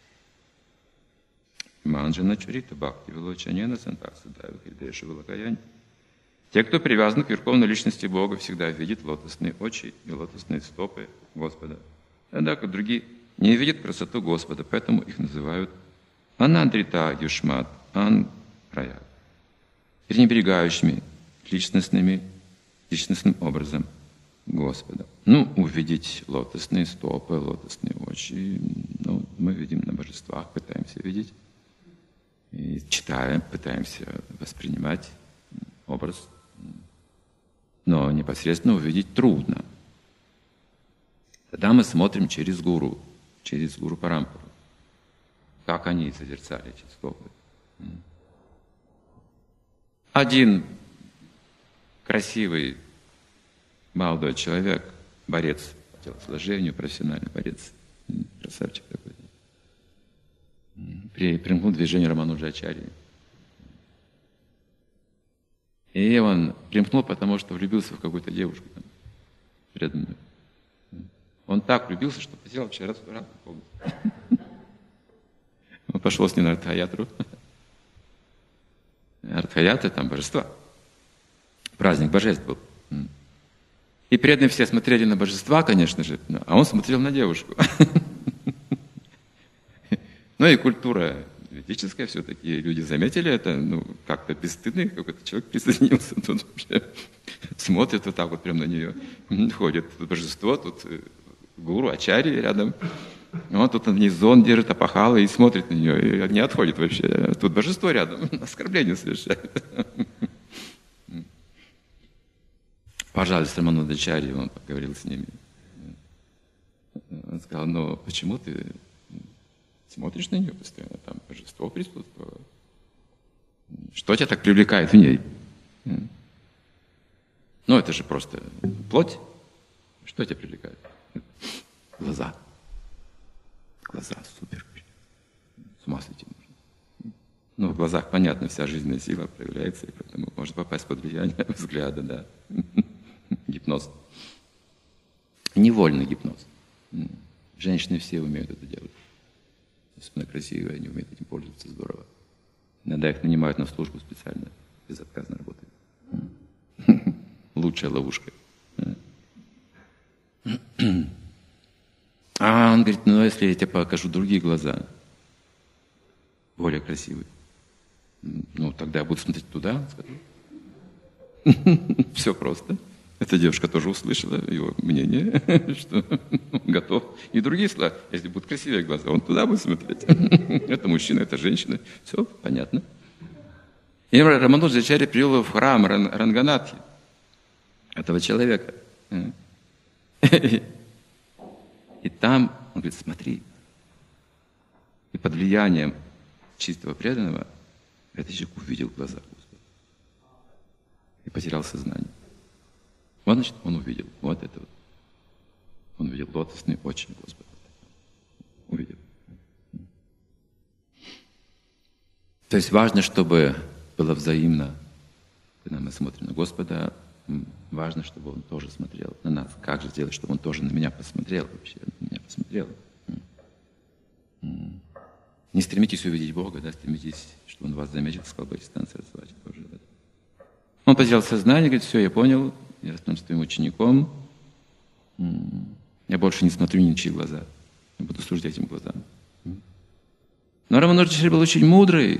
Манджана чурита бхакти вилочанена сантакса дайва хридеша вилакаянь. Те, кто привязан к Верховной Личности Бога, всегда видят лотосные очи и лотосные стопы Господа. Однако другие не видят красоту Господа, поэтому их называют анандрита юшмат анрая, пренебрегающими личностными, личностным образом Господа. Ну, увидеть лотосные стопы, лотосные очи, ну, мы видим на божествах, пытаемся видеть, и читаем, пытаемся воспринимать образ, но непосредственно увидеть трудно. Тогда мы смотрим через гуру, через гуру Парампару, как они созерцали эти стопы. Один красивый молодой человек, борец по телосложению, профессиональный борец, красавчик такой, примкнул к движению Рамануджачарьи. И он примкнул, потому что влюбился в какую-то девушку там, преданную. Он так влюбился, что потерял вчера разум полностью. Он пошел с ним на Артхаятру. Артхаятра, там божества. Праздник божеств был. И преданные все смотрели на божества, конечно же, а он смотрел на девушку. Ну и культура, политическое все-таки. Люди заметили это, ну, как-то бесстыдный какой-то человек присоединился, тут уже смотрит вот так вот прямо на нее. Ходит тут божество, тут гуру, ачарья рядом. Вот тут он в ней зон держит, опахало и смотрит на нее, и не отходит вообще. Тут божество рядом, оскорбление совершает. Пожалуйста, Раманудачарья, он поговорил с ними. Он сказал, ну почему ты смотришь на нее постоянно, там божество присутствовало? Что тебя так привлекает в ней? Ну это же просто плоть. Что тебя привлекает? Глаза. Глаза супер. С ума сойти можно. Ну, в глазах, понятно, вся жизненная сила проявляется, и поэтому можно попасть под влияние взгляда, да. Гипноз. Невольный гипноз. Женщины все умеют это делать. Особенно красивые, они умеют этим пользоваться здорово. Иногда их нанимают на службу специально, безотказно работают. Лучшая ловушка. А он говорит, ну если я тебе покажу другие глаза, более красивые, ну тогда я буду смотреть туда. Все просто. Эта девушка тоже услышала его мнение, что он готов. И другие слова, если будут красивые глаза, он туда будет смотреть. Это мужчина, это женщина. Все понятно. И Рамануджачарья привел его в храм Ранганатхи, этого человека. И там, он говорит, смотри, и под влиянием чистого преданного этот человек увидел глаза Господа и потерял сознание. Вот, значит, он увидел вот это вот. Он увидел лотосные очи Господа. Увидел. То есть важно, чтобы было взаимно. Когда мы смотрим на Господа, важно, чтобы Он тоже смотрел на нас. Как же сделать, чтобы Он тоже на меня посмотрел вообще? На меня посмотрел. Не стремитесь увидеть Бога, да, стремитесь, чтобы Он вас заметил, сказал бы, станция Сарасвати тоже. Он потерял сознание, говорит, все, я понял, я стану твоим учеником. Я больше не смотрю ни в чьи глаза. Я буду служить этим глазам. Но Рамануджачарья был очень мудрый.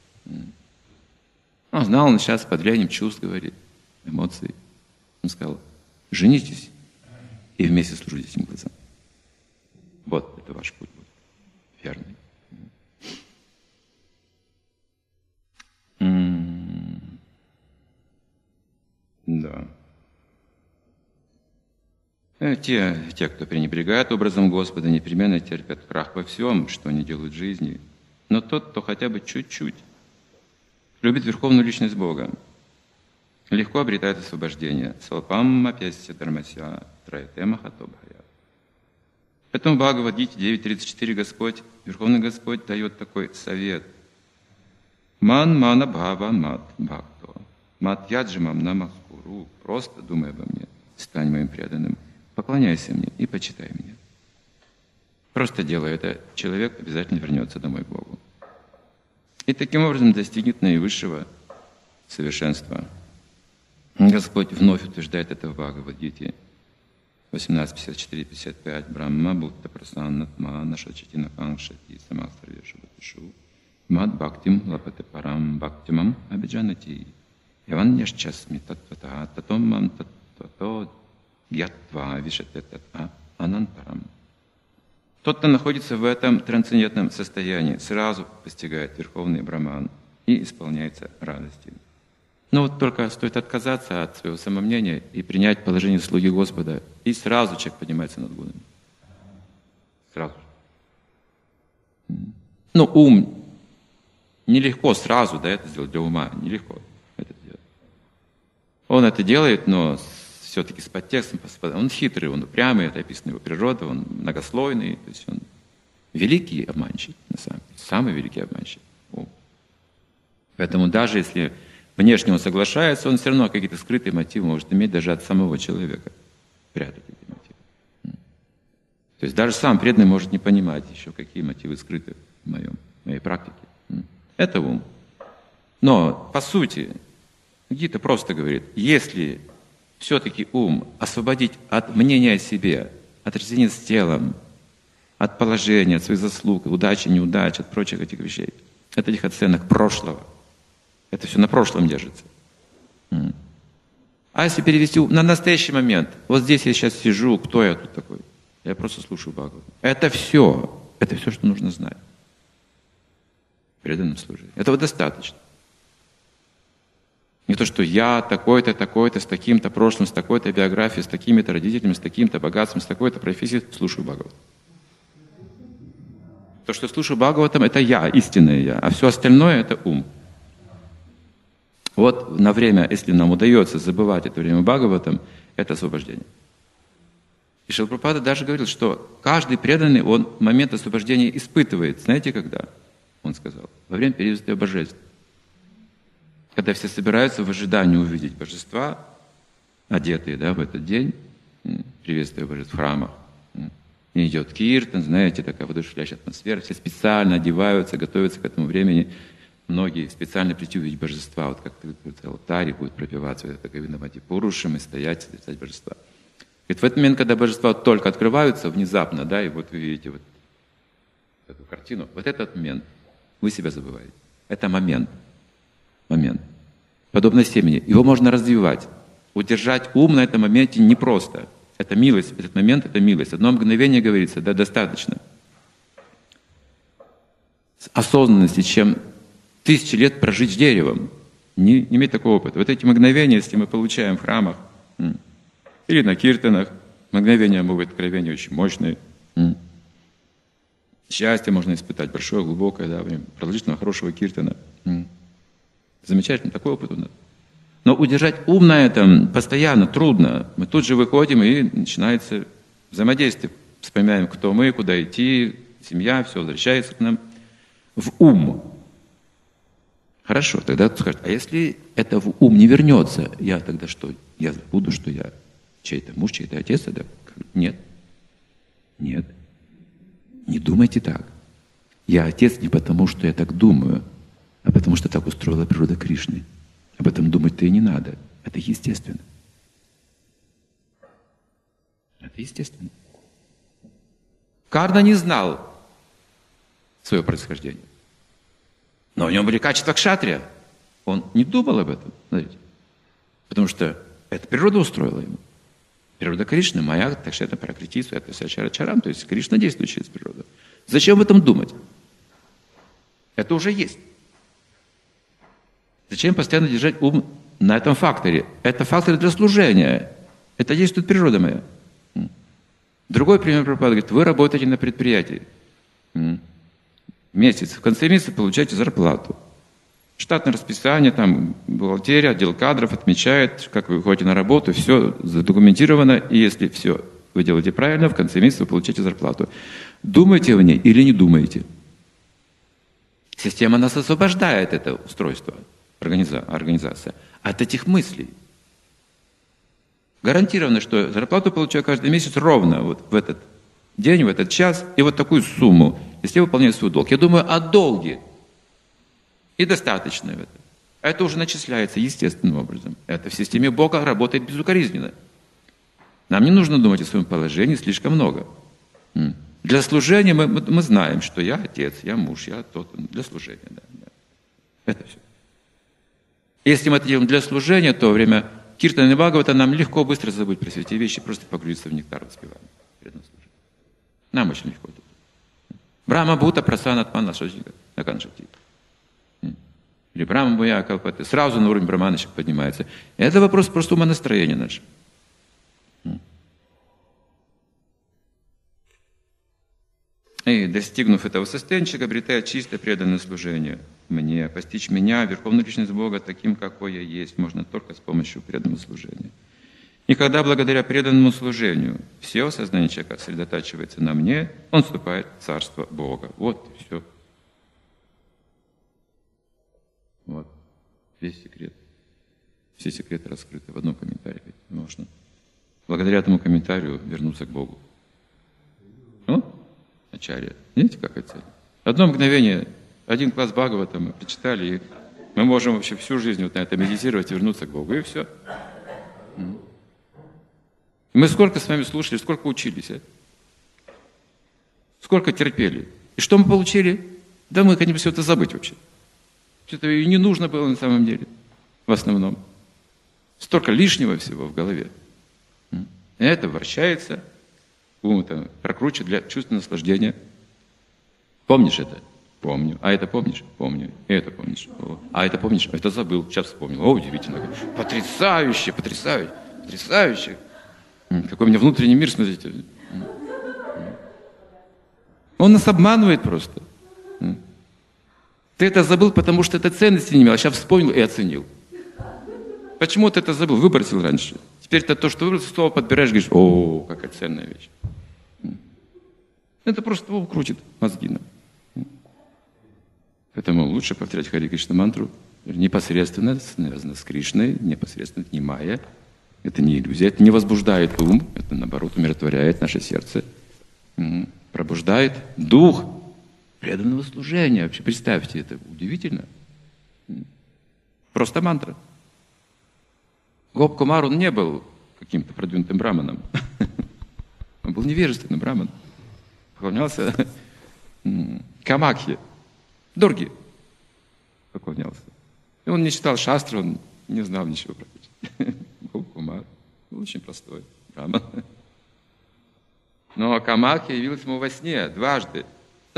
Он знал, он сейчас под влиянием чувств говорит, эмоций. Он сказал, женитесь и вместе служите этим глазам. Вот это ваш путь будет. Верный. Да. Те, те, кто пренебрегает образом Господа, непременно терпят крах во всем, что они делают в жизни. Но тот, кто хотя бы чуть-чуть любит Верховную Личность Бога, легко обретает освобождение. Салпам апясья дармася траяте махатобхая. Поэтому в Бхагавад-гите девять тридцать четыре Господь, Верховный Господь дает такой совет. Ман мана бхава мат бхакто. Мат яджимам намаскуру. Просто думай обо мне. Стань моим преданным. Поклоняйся мне и почитай меня. Просто делая это, человек обязательно вернется домой к Богу. И таким образом достигнет наивысшего совершенства. Господь вновь утверждает это в Бхагавад-гите восемнадцать пятьдесят четыре пятьдесят пять. Брахма будта прасаннатма нашачатина канкшати самастравешу батишу мад бхактим лапате парам бхактимам абиджанати яван яшчасми таттвата татом мам таттвато гьятва вишатетата анантарам. Тот, кто находится в этом трансцендентном состоянии, сразу постигает Верховный Браман и исполняется радостью. Но вот только стоит отказаться от своего самомнения и принять положение слуги Господа, и сразу человек поднимается над гунами. Сразу же. Ну, ум нелегко сразу, да, это сделать, для ума нелегко это делать. Он это делает, но все-таки с подтекстом, он хитрый, он упрямый, это описано его природа, он многослойный, то есть он великий обманщик, на самом деле, самый великий обманщик. Ум. Поэтому даже если внешне он соглашается, он все равно какие-то скрытые мотивы может иметь даже от самого человека. Прятать эти мотивы. То есть даже сам преданный может не понимать еще, какие мотивы скрыты в моем, в моей практике. Это ум. Но, по сути, Гита просто говорит, если все-таки ум освободить от мнения о себе, от разделения с телом, от положения, от своих заслуг, удачи, неудачи, от прочих этих вещей, от этих оценок прошлого. Это все на прошлом держится. А если перевести на настоящий момент, вот здесь я сейчас сижу, кто я тут такой? Я просто слушаю Бхагаватам. Это все, это все, что нужно знать в преданном служении. Этого достаточно. Не то, что я такой-то, такой-то, с таким-то прошлым, с такой-то биографией, с такими-то родителями, с таким-то богатством, с такой-то профессией, слушаю Бхагаватам. То, что слушаю Бхагаватам, это я, истинное я, а все остальное это ум. Вот на время, если нам удается забывать это время Бхагаватам, это освобождение. И Шрила Прабхупада даже говорил, что каждый преданный, он момент освобождения испытывает. Знаете, когда? Он сказал, во время периода божеств. Когда все собираются в ожидании увидеть божества, одетые, да, в этот день, приветствуя божеств в храмах. И идет киртан, знаете, такая воодушевляющая атмосфера, все специально одеваются, готовятся к этому времени. Многие специально прийти увидеть божества, вот как в алтаре будет пропеваться это Говиндамати Пурушам и стоять, созерцать божества. Ведь в этот момент, когда божества только открываются внезапно, да, и вот вы видите вот эту картину, вот этот момент вы себя забываете. Это момент. Момент. Подобно семени. Его можно развивать. Удержать ум на этом моменте непросто. Это милость. Этот момент — это милость. Одно мгновение, говорится, да, достаточно. С осознанности, чем тысячи лет прожить с деревом. Не, не иметь такого опыта. Вот эти мгновения, если мы получаем в храмах или на киртанах, мгновения могут быть откровения очень мощные. Счастье можно испытать, большое, глубокое, да, время продолжительного хорошего киртана. Замечательно, такой опыт у нас. Но удержать ум на этом постоянно трудно. Мы тут же выходим, и начинается взаимодействие. Вспоминаем, кто мы, куда идти, семья, все возвращается к нам в ум. Хорошо, тогда кто скажет, а если это в ум не вернется, я тогда что? Я забуду, что я чей-то муж, чей-то отец? Тогда? Нет. Нет. Не думайте так. Я отец не потому, что я так думаю, а потому что так устроила природа Кришны. Об этом думать-то и не надо. Это естественно. Это естественно. Карна не знал своего происхождения. Но у него были качества кшатрия. Он не думал об этом, смотрите. Потому что это природа устроила ему. Природа Кришны, моя, так что это пракритису, это сачарачарам, то есть Кришна действует через природу. Зачем об этом думать? Это уже есть. Зачем постоянно держать ум на этом факторе? Это фактор для служения. Это действует природа моя. Другой пример Прабхупада говорит, вы работаете на предприятии. Месяц. В конце месяца получаете зарплату. Штатное расписание, там, бухгалтерия, отдел кадров отмечает, как вы ходите на работу, все задокументировано, и если все вы делаете правильно, в конце месяца вы получаете зарплату. Думаете вы ней или не думаете? Система нас освобождает, это устройство, организация, от этих мыслей. Гарантированно, что зарплату получаю каждый месяц ровно вот в этот день, в этот час, и вот такую сумму, если я выполняю свой долг. Я думаю о долге. И достаточно в этом. А это уже начисляется естественным образом. Это в системе Бога работает безукоризненно. Нам не нужно думать о своем положении слишком много. Для служения мы, мы знаем, что я отец, я муж, я тот. Для служения, да, да. Это все. Если мы это делаем для служения, то во время киртана и Бхагавата нам легко быстро забыть про все эти вещи, просто погрузиться в нектар воспевания. Нам очень легко. Брахма Бхута Прасанатмана Шаджика Наканшати. Или Брахма Буя Калпаты. Сразу на уровень брахманочек поднимается. Это вопрос просто умонастроения нашего. И, достигнув этого состояния, человек обретает чистое преданное служение мне. Постичь меня, Верховную Личность Бога, таким, какой я есть, можно только с помощью преданного служения. И когда благодаря преданному служению все сознание человека сосредотачивается на мне, он вступает в Царство Бога. Вот и все. Вот. Весь секрет. Все секреты раскрыты в одном комментарии. Можно благодаря этому комментарию вернуться к Богу. Ну, Ачарья. Видите, какая цель? Одно мгновение, один класс Бхагавата мы прочитали, и мы можем вообще всю жизнь вот на это медитировать и вернуться к Богу. И все. Мы сколько с вами слушали, сколько учились, а? Сколько терпели. И что мы получили? Да мы хотим все это забыть вообще. Что-то и не нужно было на самом деле, в основном. Столько лишнего всего в голове. И это вращается, ум это прокручивает для чувства наслаждения. Помнишь это? Помню. А это помнишь? Помню. И это помнишь? О. А это помнишь? Это забыл. Сейчас вспомнил. О, удивительно. Потрясающе, потрясающе, потрясающе. Какой у меня внутренний мир, смотрите. Он нас обманывает просто. Ты это забыл, потому что это ценности не имел, а сейчас вспомнил и оценил. Почему ты это забыл? Выбросил раньше. Теперь ты то, что выбросил, снова подбираешь, говоришь, о, какая ценная вещь. Это просто его крутит мозги нам. Поэтому лучше повторять Хари Кришна мантру непосредственно, связано с Кришной, непосредственно внимая. Это не иллюзия, это не возбуждает ум, это наоборот умиротворяет наше сердце, пробуждает дух преданного служения. Вообще представьте, это удивительно. Просто мантра. Гоп-кумар, он не был каким-то продвинутым браманом. Он был невежественным браманом. Поклонялся Камакхе, Дурге. Поклонялся. И он не читал шастру, он не знал ничего практически. Гоп-кумар был очень простой браман. Но Камакхе явилась ему во сне дважды.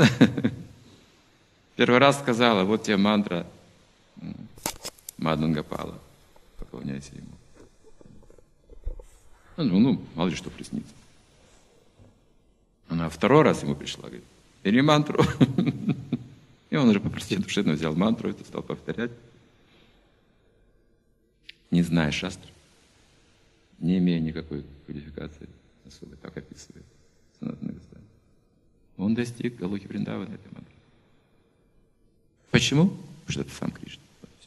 Первый раз сказала, вот тебе мантра Мадангапала. Поклоняйся ему. Ну, ну, мало ли что приснится. Она второй раз ему пришла, говорит, бери мантру. И он уже по простоте душевно взял мантру, это стал повторять. Не зная шастры, не имея никакой квалификации особой, так описывает Санатана Госвами. Он достиг Галохи Вриндавана этой мантры. Почему? Потому что это сам Кришна.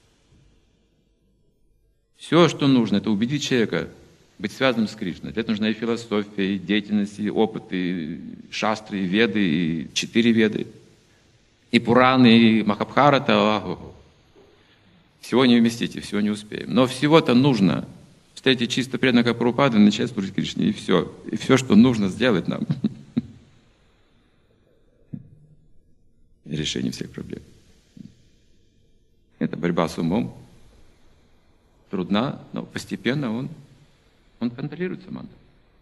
Все, что нужно, это убедить человека быть связанным с Кришной. Для этого нужна и философия, и деятельность, и опыт, и шастры, и веды, и четыре веды, и Пураны, и Махабхарата. Всего не вместите, всего не успеем. Но всего-то нужно встретить чисто преданного Прабхупады, начать служить Кришне, и все. И все, что нужно сделать нам. Решение всех проблем. Это борьба с умом. Трудна, но постепенно он, он контролируется мантрой.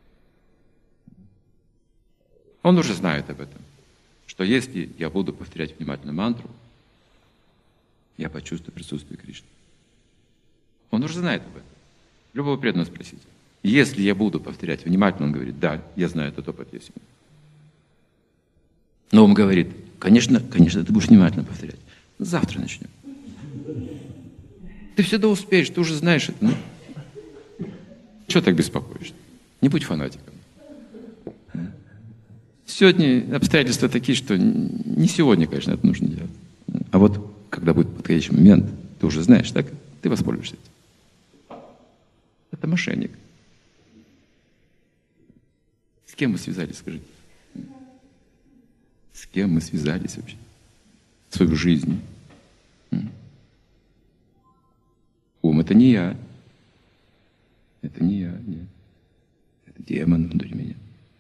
Он уже знает об этом, что если я буду повторять внимательно мантру, я почувствую присутствие Кришны. Он уже знает об этом. Любого преданного спросите. Если я буду повторять внимательно, он говорит, да, я знаю этот опыт есть. Но он говорит, конечно, конечно, ты будешь внимательно повторять. Завтра начнем. Ты всегда успеешь, ты уже знаешь это. Ну, чего так беспокоишься? Не будь фанатиком. Сегодня обстоятельства такие, что не сегодня, конечно, это нужно делать. А вот когда будет подходящий момент, ты уже знаешь, так? Ты воспользуешься этим. Это мошенник. С кем мы связались, скажите? С кем мы связались вообще? В свою жизнь. Ум — это не я. Это не я, нет. Это демон внутри меня.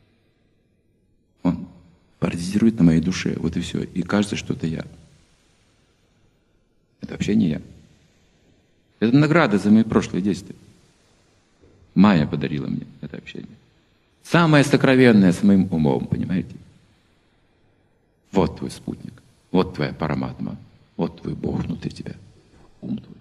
Он паразитирует на моей душе, вот и все. И кажется, что это я. Это вообще не я. Это награда за мои прошлые действия. Майя подарила мне это общение. Самое сокровенное с моим умом, понимаете? Вот твой спутник, вот твоя параматма, вот твой Бог внутри тебя, ум твой.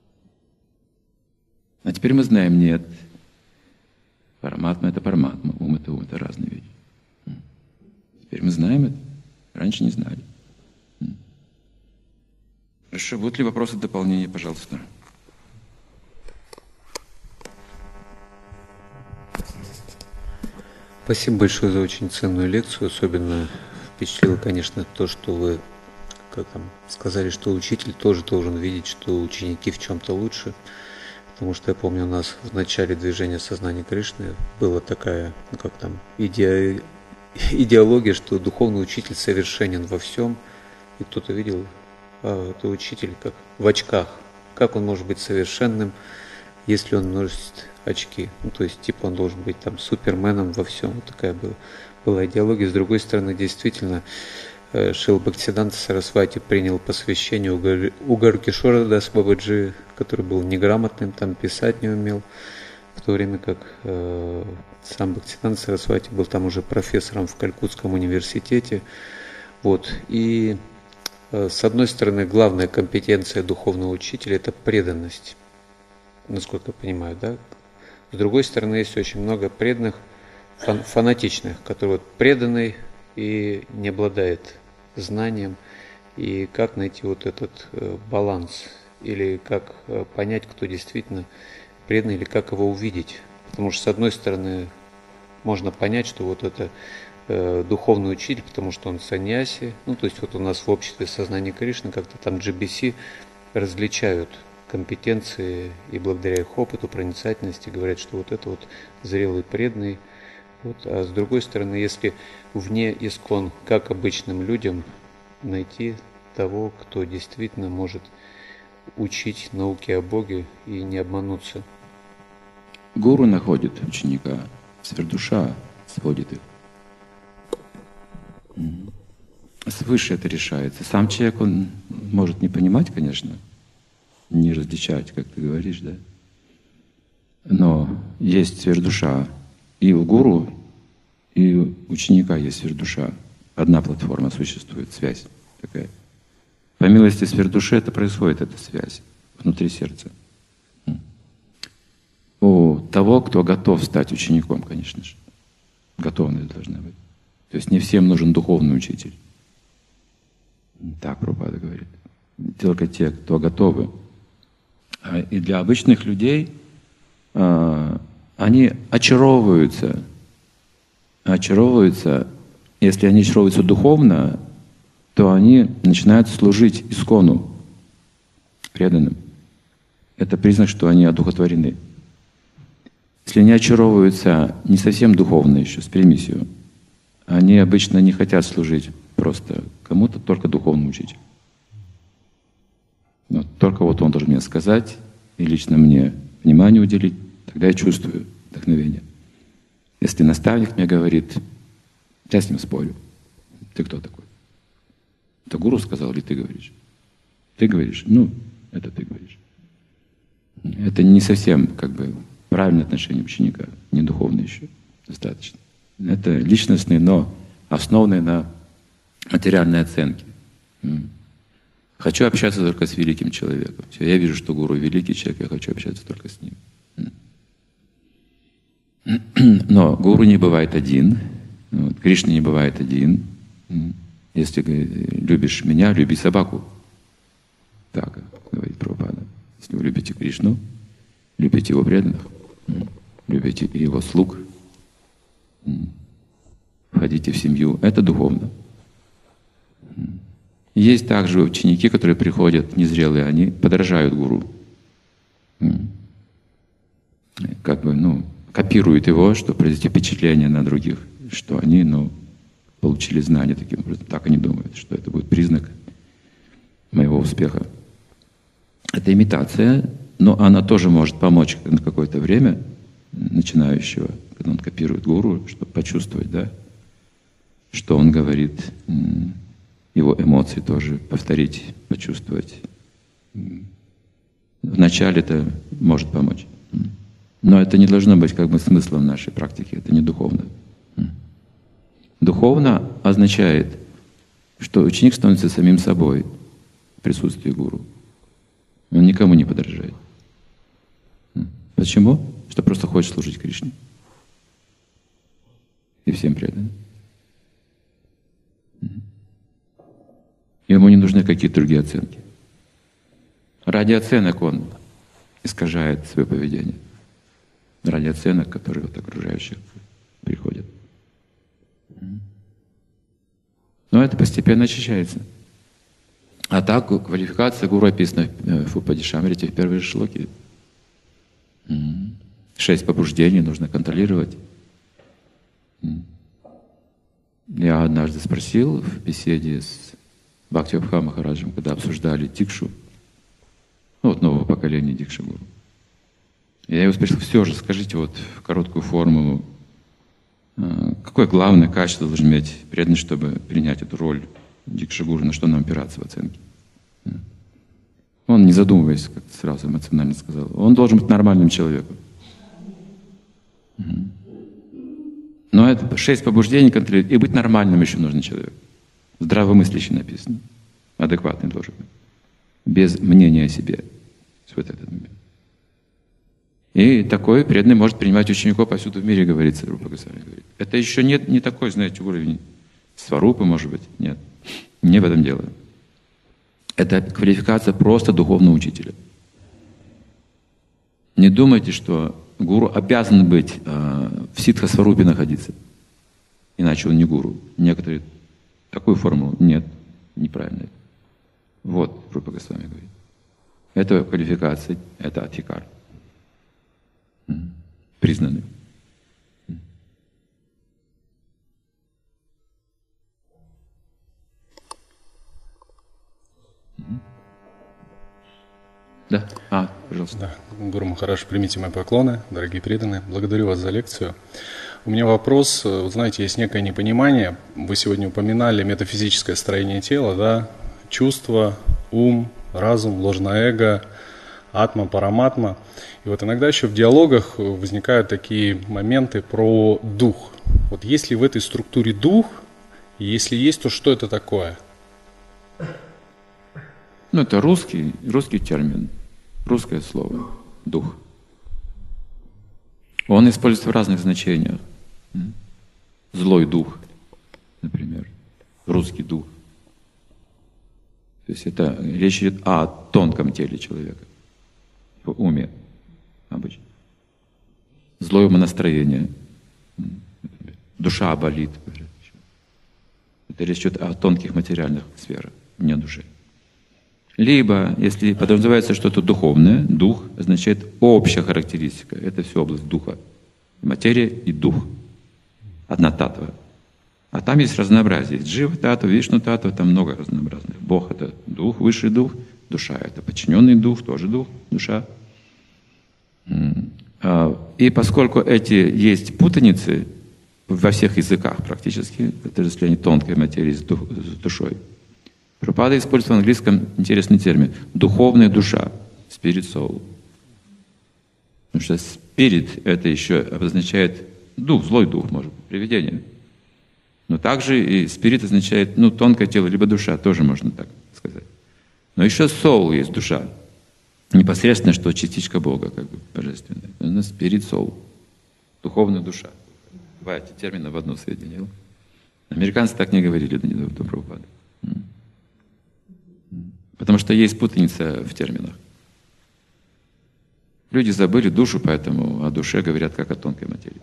А теперь мы знаем, нет, параматма — это параматма, ум — это ум, это разные вещи. Теперь мы знаем это, раньше не знали. Хорошо, будут ли вопросы дополнения, пожалуйста? Спасибо большое за очень ценную лекцию. Особенно впечатлило, конечно, то, что вы как там, сказали, что учитель тоже должен видеть, что ученики в чем-то лучше. Потому что я помню, у нас в начале движения сознания Кришны была такая, ну как там, иде... идеология, что духовный учитель совершенен во всем. И кто-то видел, а, это учитель как в очках. Как он может быть совершенным, если он носит очки? Ну, то есть, типа, он должен быть там суперменом во всем. Вот такая была, была идеология. С другой стороны, действительно, Шрила Бхактисиданта Сарасвати принял посвящение у Гарукишора Дас Бабаджи, который был неграмотным, там писать не умел, в то время как э, сам Бхактисиданта Сарасвати был там уже профессором в Калькутском университете. Вот. И э, с одной стороны, главная компетенция духовного учителя – это преданность, насколько я понимаю, да? С другой стороны, есть очень много преданных, фан- фанатичных, которые вот преданный и не обладает знанием, и как найти вот этот э, баланс, или как э, понять, кто действительно преданный, или как его увидеть. Потому что, с одной стороны, можно понять, что вот это э, духовный учитель, потому что он саньяси, ну, то есть вот у нас в обществе сознания Кришны как-то там джи би си различают компетенции, и благодаря их опыту, проницательности говорят, что вот это вот зрелый преданный. Вот. А с другой стороны, если вне искон, как обычным людям, найти того, кто действительно может учить науке о Боге и не обмануться. Гуру находит ученика, сверхдуша сводит их. Свыше это решается. Сам человек, он может не понимать, конечно, не различать, как ты говоришь, да. Но есть сверхдуша. И у гуру, и у ученика есть сверхдуша. Одна платформа существует, связь такая. По милости сверхдуши это происходит, эта связь внутри сердца. У того, кто готов стать учеником, конечно же. Готовность должна быть. То есть не всем нужен духовный учитель. Так Прабхупада говорит. Только те, кто готовы. И для обычных людей они очаровываются. Очаровываются. Если они очаровываются духовно, то они начинают служить искону, преданным. Это признак, что они одухотворены. Если они очаровываются не совсем духовно еще, с примесью, они обычно не хотят служить просто кому-то, только духовному учителю. Но только вот он должен мне сказать и лично мне внимание уделить, тогда я чувствую вдохновение. Если наставник мне говорит, я с ним спорю. Ты кто такой? Это гуру сказал или ты говоришь? Ты говоришь? Ну, это ты говоришь. Это не совсем как бы правильное отношение ученика, не духовное еще достаточно. Это личностные, но основанные на материальной оценке. Хочу общаться только с великим человеком. Все, я вижу, что гуру великий человек, я хочу общаться только с ним. Но гуру не бывает один, вот, Кришна не бывает один. Если любишь меня, люби собаку. Так говорит Прабхупада. Если вы любите Кришну, любите его преданных, любите его слуг, входите в семью. Это духовно. Есть также ученики, которые приходят незрелые, они подражают гуру. Как бы, ну, копируют его, чтобы произвести впечатление на других, что они, ну, получили знания таким образом. Так они думают, что это будет признак моего успеха. Это имитация, но она тоже может помочь на какое-то время начинающего, когда он копирует гуру, чтобы почувствовать, да, что он говорит, его эмоции тоже повторить, почувствовать. Вначале это может помочь. Но это не должно быть как бы смыслом нашей практики, это не духовно. Духовно означает, что ученик становится самим собой в присутствии гуру. Он никому не подражает. Почему? Что просто хочет служить Кришне. И всем предан. Ему не нужны какие-то другие оценки. Ради оценок он искажает свое поведение. Ради оценок, которые от окружающих приходят. Но это постепенно очищается. А так квалификация гуру описана в Упадишамрите в первой шлоке. Шесть побуждений нужно контролировать. Я однажды спросил в беседе с Бхактивидханта Махараджем, когда обсуждали дикшу, ну вот нового поколения дикши-гуру. Я его спросил, все же, скажите вот в короткую формулу, какое главное качество должен иметь преданный, чтобы принять эту роль Дикшигуру, на что нам опираться в оценке. Он, не задумываясь, как сразу эмоционально сказал, он должен быть нормальным человеком. Но это шесть побуждений контролирует. И быть нормальным еще нужно человеку. Здравомыслящий написано. Адекватный должен быть. Без мнения о себе. Вот этот момент. И такой преданный может принимать учеников повсюду в мире, говорится, Рупа Госвами говорит. Это еще нет, не такой, знаете, уровень сварупы, может быть. Нет. Не в этом дело. Это квалификация просто духовного учителя. Не думайте, что гуру обязан быть э, в ситха-сварупе находиться. Иначе он не гуру. Некоторые такую формулу. Нет, неправильно. Вот, Рупа Госвами говорит. Это квалификация, это атикар. Признанный. Да, а, пожалуйста. Да. Гуру Махарадж, примите мои поклоны, дорогие преданные. Благодарю вас за лекцию. У меня вопрос. Вы знаете, есть некое непонимание. Вы сегодня упоминали метафизическое строение тела, да? Чувства, ум, разум, ложное эго, атма, параматма. И вот иногда еще в диалогах возникают такие моменты про дух. Вот есть ли в этой структуре дух? И если есть, то что это такое? Ну, это русский, русский термин, русское слово, дух. Он используется в разных значениях. Злой дух, например, русский дух. То есть это речь идет о тонком теле человека, в уме обычно. Злое умонастроение, душа болит. Это речь идет о тонких материальных сферах, не о душе. Либо, если подразумевается что-то духовное, дух означает общая характеристика. Это все область духа. Материя и дух. Одна татва. А там есть разнообразие. Есть джива татва, вишну татва, там много разнообразных. Бог — это дух, высший дух. Душа — это подчиненный дух, тоже дух, душа. И поскольку эти есть путаницы во всех языках практически, это разделение тонкой материи с душой, Прабхупада использует в английском интересный термин — духовная душа, spirit soul. Потому что spirit — это еще обозначает дух, злой дух, может быть, привидение. Но также и spirit означает, ну, тонкое тело, либо душа, тоже можно так сказать. Но еще soul есть, душа. Непосредственно, что частичка Бога, как бы, божественная. Это spirit soul, духовная душа. Два эти термина в одно соединил. Американцы так не говорили до недавно, до Прабхупады. Потому что есть путаница в терминах. Люди забыли душу, поэтому о душе говорят как о тонкой материи.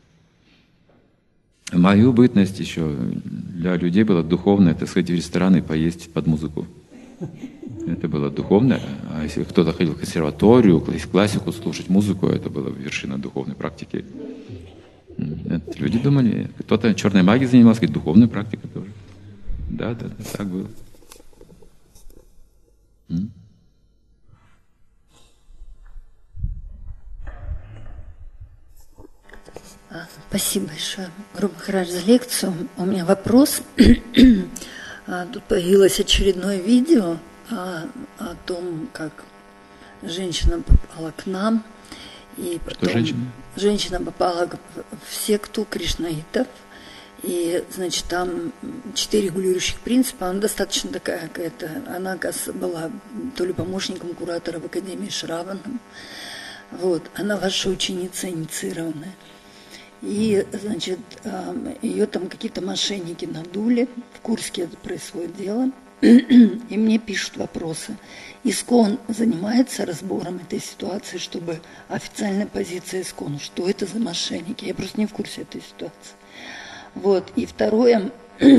Мою бытность еще для людей была духовная, это сходить в ресторан и поесть под музыку. Это было духовно. А если кто-то ходил в консерваторию, классику слушать, музыку, это была вершина духовной практики. Это люди думали, кто-то черной магией занимался, говорит, духовная практика тоже. Да, да, да, так было. Спасибо большое, Гуру Махарадж, за лекцию. У меня вопрос. Тут появилось очередное видео о, о том, как женщина попала к нам. И потом Что женщина? Женщина попала в секту кришнаитов. И, значит, там четыре регулирующих принципа, она достаточно такая какая-то, она, оказывается, была то ли помощником куратора в Академии Шраваном, вот, она ваша ученица инициированная. И, значит, ее там какие-то мошенники надули, в Курске это происходит дело, и мне пишут вопросы. ИСККОН занимается разбором этой ситуации, чтобы официальная позиция ИСККОНа, что это за мошенники, я просто не в курсе этой ситуации. Вот. И второе,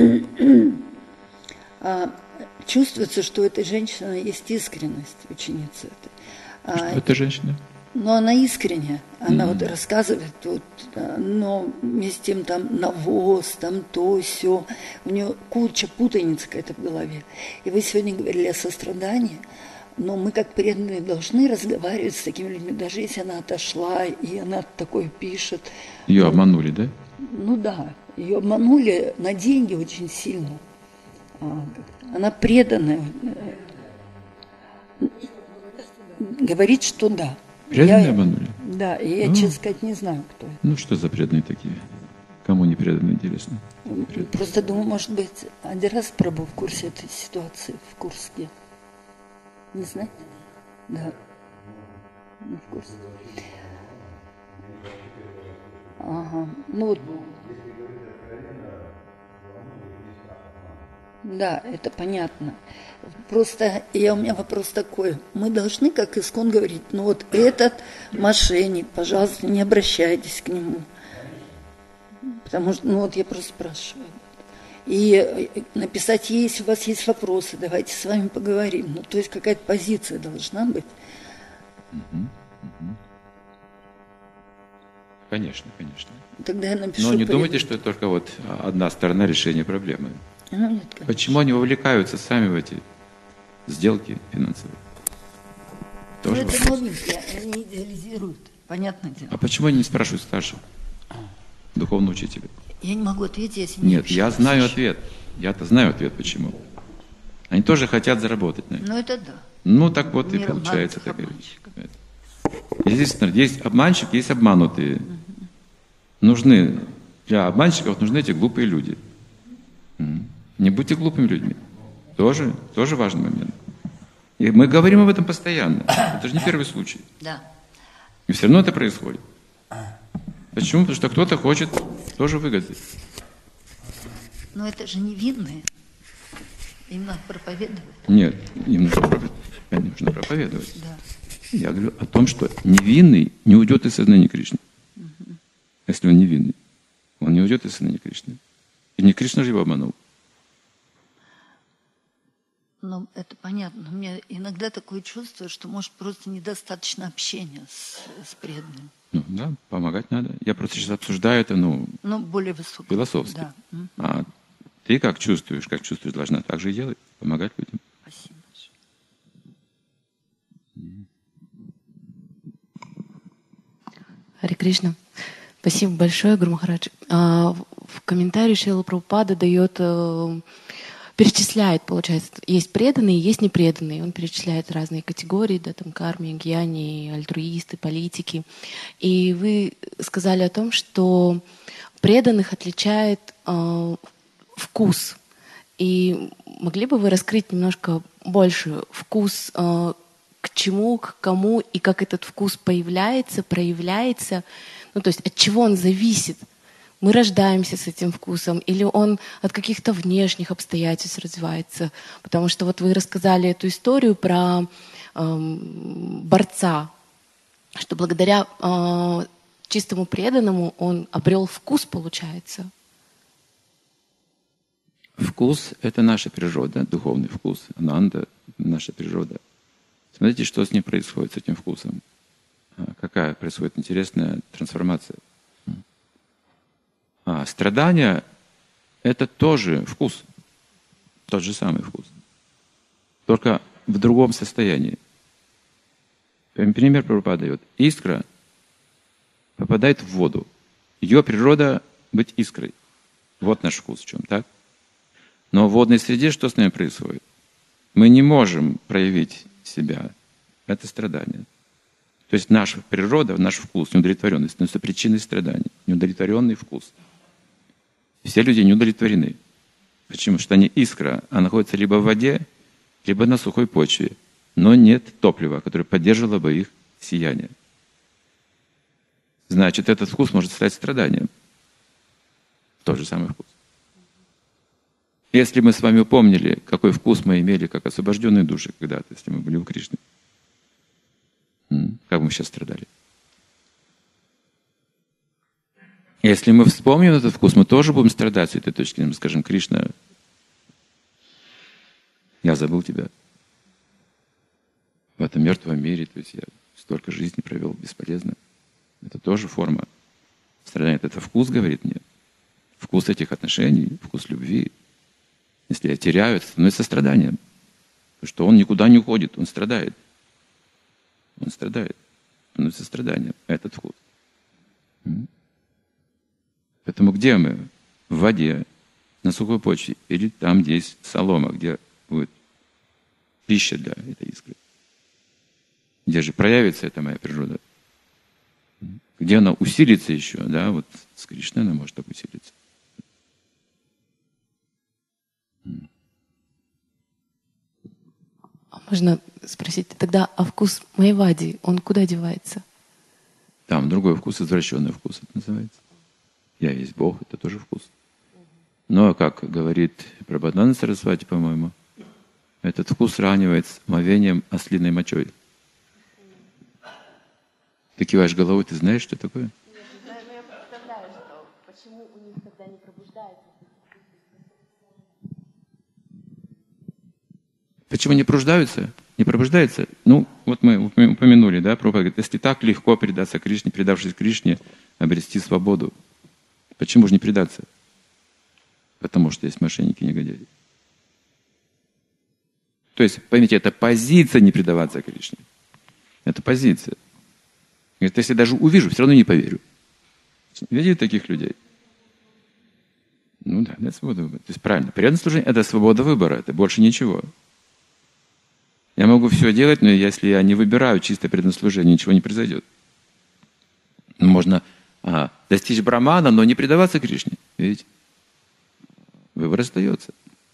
чувствуется, что у этой женщины есть искренность, ученицы этой. Что это женщина? Но она искренняя, она Mm-hmm. вот рассказывает, вот, но вместе с тем там навоз, там то, сё, у нее куча путаницы какая-то в голове. И вы сегодня говорили о сострадании, но мы как преданные должны разговаривать с такими людьми, даже если она отошла, и она такое пишет. Ее обманули, да? Ну да, ее обманули на деньги очень сильно. а, она преданная. Говорит, что да. Преданные Я- обманули? Да, и я, Ну. честно сказать, не знаю, кто это. Ну, что за преданные такие? Кому не преданные, интересно? Просто думаю, может быть, один раз пробыл в курсе этой ситуации в Курске. Не знаете? Да. Не в курсе. Ага. Ну вот. Да, это понятно. Просто я, у меня вопрос такой. Мы должны, как Искон, говорить, ну вот этот мошенник, пожалуйста, не обращайтесь к нему. Потому что, ну вот я просто спрашиваю. И написать, если у вас есть вопросы, давайте с вами поговорим. Ну, то есть какая-то позиция должна быть. Конечно, конечно. Тогда я напишу. Но не по- думайте, что это только вот одна сторона решения проблемы. Ну, нет, конечно. Почему они вовлекаются сами в эти сделки финансовые? Ну, Тоже это вопрос. новенькие, они идеализируют. Понятное дело. А почему они не спрашивают старших, духовного учителя? Я не могу ответить, если не Нет, я общалась. знаю ответ. Я-то знаю ответ, почему. Они тоже хотят заработать на этом. Ну, это да. Ну, так вот и Мир получается обманутых такая вещь. Естественно, есть обманщик, есть обманутые. Нужны, для обманщиков нужны эти глупые люди. М. Не будьте глупыми людьми. Тоже, тоже важный момент. И мы говорим об этом постоянно. Это же не первый случай. Да. И все равно это происходит. Почему? Потому что кто-то хочет тоже выгоды. Но это же невинные. Им надо проповедовать. Нет, им нужно проповедовать. Им нужно проповедовать. Да. Я говорю о том, что невинный не уйдет из сознания Кришны. Если он невинный, он не уйдет из сознания Кришны. И не Кришна же его обманул. Ну, это понятно. Но у меня иногда такое чувство, что, может, просто недостаточно общения с, с преданным. Ну да, помогать надо. Я просто сейчас обсуждаю это, ну, Ну, более высокое. философски. Да. М, А ты как чувствуешь, как чувствуешь, должна так же и делать, помогать людям. Спасибо большое. Харе Кришна. Спасибо большое, Гуру Махарадж. А, В комментарии Шрила Прабхупада дает, э, перечисляет, получается, есть преданные, есть непреданные. Он перечисляет разные категории, да, там карми, гьяни, альтруисты, политики. И вы сказали о том, что преданных отличает э, вкус. И могли бы вы раскрыть немножко больше вкус, э, к чему, к кому и как этот вкус появляется, проявляется? Ну, то есть от чего он зависит? Мы рождаемся с этим вкусом, или он от каких-то внешних обстоятельств развивается? Потому что вот вы рассказали эту историю про эм, борца, что благодаря э, чистому преданному он обрел вкус, получается. Вкус – это наша природа, духовный вкус. Ананда – наша природа. Смотрите, что с ним происходит, с этим вкусом. А, Какая происходит интересная трансформация. А страдания – это тоже вкус. Тот же самый вкус. Только в другом состоянии. Пример Прабхупада дает. Искра попадает в воду. Ее природа – быть искрой. Вот наш вкус в чем, так? Но в водной среде что с нами происходит? Мы не можем проявить себя. Это страдание. То есть наша природа, наш вкус, неудовлетворенность, становится причиной страданий. Неудовлетворенный вкус. Все люди не удовлетворены. Почему? Потому что они искра, а находятся либо в воде, либо на сухой почве. Но нет топлива, которое поддерживало бы их сияние. Значит, этот вкус может стать страданием. Тот же самый вкус. Если мы с вами упомнили, какой вкус мы имели, как освобожденные души когда-то, если мы были у Кришны, как мы сейчас страдали. Если мы вспомним этот вкус, мы тоже будем страдать с этой точки. Мы скажем: Кришна, я забыл тебя в этом мертвом мире, то есть я столько жизни провел бесполезно. Это тоже форма страдания. Это вкус, говорит мне. Вкус этих отношений, вкус любви. Если я теряю, это становится страданием. Потому что он никуда не уходит, он страдает. Он страдает. Становится страданием. Этот вкус. Поэтому где мы? В воде. на сухой почве, или там, где есть солома, где будет пища для этой искры. Где же проявится эта моя природа? Где она усилится еще, да, вот с Кришной она может так усилиться. А можно спросить, тогда а вкус майвади, он куда девается? Там другой вкус, извращенный вкус это называется. Я есть Бог, это тоже вкус. Но, как говорит Прабхупада Сарасвати, по-моему, этот вкус сравнивает с омовением ослиной мочой. Ты киваешь головой, ты знаешь, что такое? Нет, не знаю, но я представляю, что почему у них тогда не пробуждается. Почему не пробуждаются? Не пробуждается? Ну, вот мы упомянули, да, Прабхупада говорит, если так легко предаться Кришне, предавшись Кришне, обрести свободу, почему же не предаться? Потому что есть мошенники и негодяи. То есть, поймите, это позиция не предаваться Кришне. Это позиция. Говорит, если даже увижу, все равно не поверю. Видели таких людей? Ну да, это свобода выбора. То есть правильно. Преданное служение – это свобода выбора, это больше ничего. Я могу все делать, но если я не выбираю чистое преданное служение, ничего не произойдет. Можно а, достичь брамана, но не предаваться Кришне. Видите? Выбор остается.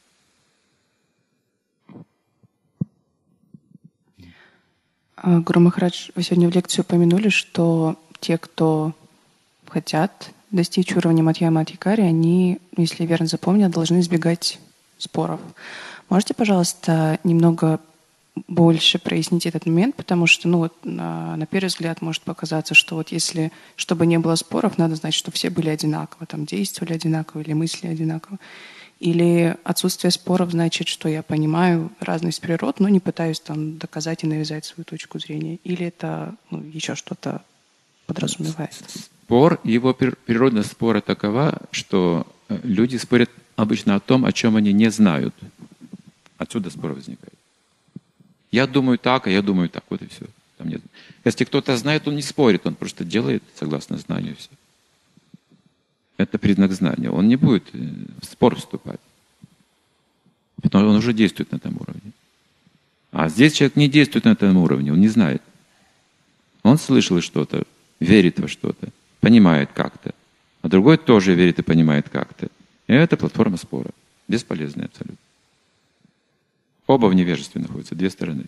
Гуру Махарадж, вы сегодня в лекции упомянули, что те, кто хотят достичь уровня Мадхьяма Адхикари, они, если я верно запомнил, должны избегать споров. Можете, пожалуйста, немного больше прояснить этот момент, потому что, ну вот, на, на первый взгляд может показаться, что вот если, чтобы не было споров, надо знать, что все были одинаково, там действовали одинаково или мысли одинаково. Или отсутствие споров значит, что я понимаю разность природ, но не пытаюсь там доказать и навязать свою точку зрения. Или это ну, еще что-то подразумевает? Спор, его природность спора такова, что люди спорят обычно о том, о чем они не знают. Отсюда спор возникает. Я думаю так, а я думаю так. Вот и все. Там нет. Если кто-то знает, он не спорит, он просто делает согласно знанию все. Это признак знания. Он не будет в спор вступать. Потому что он уже действует на этом уровне. А здесь человек не действует на этом уровне, он не знает. Он слышал что-то, верит во что-то, понимает как-то. А другой тоже верит и понимает как-то. И это платформа спора. Бесполезная абсолютно. Оба в невежестве находятся, две стороны.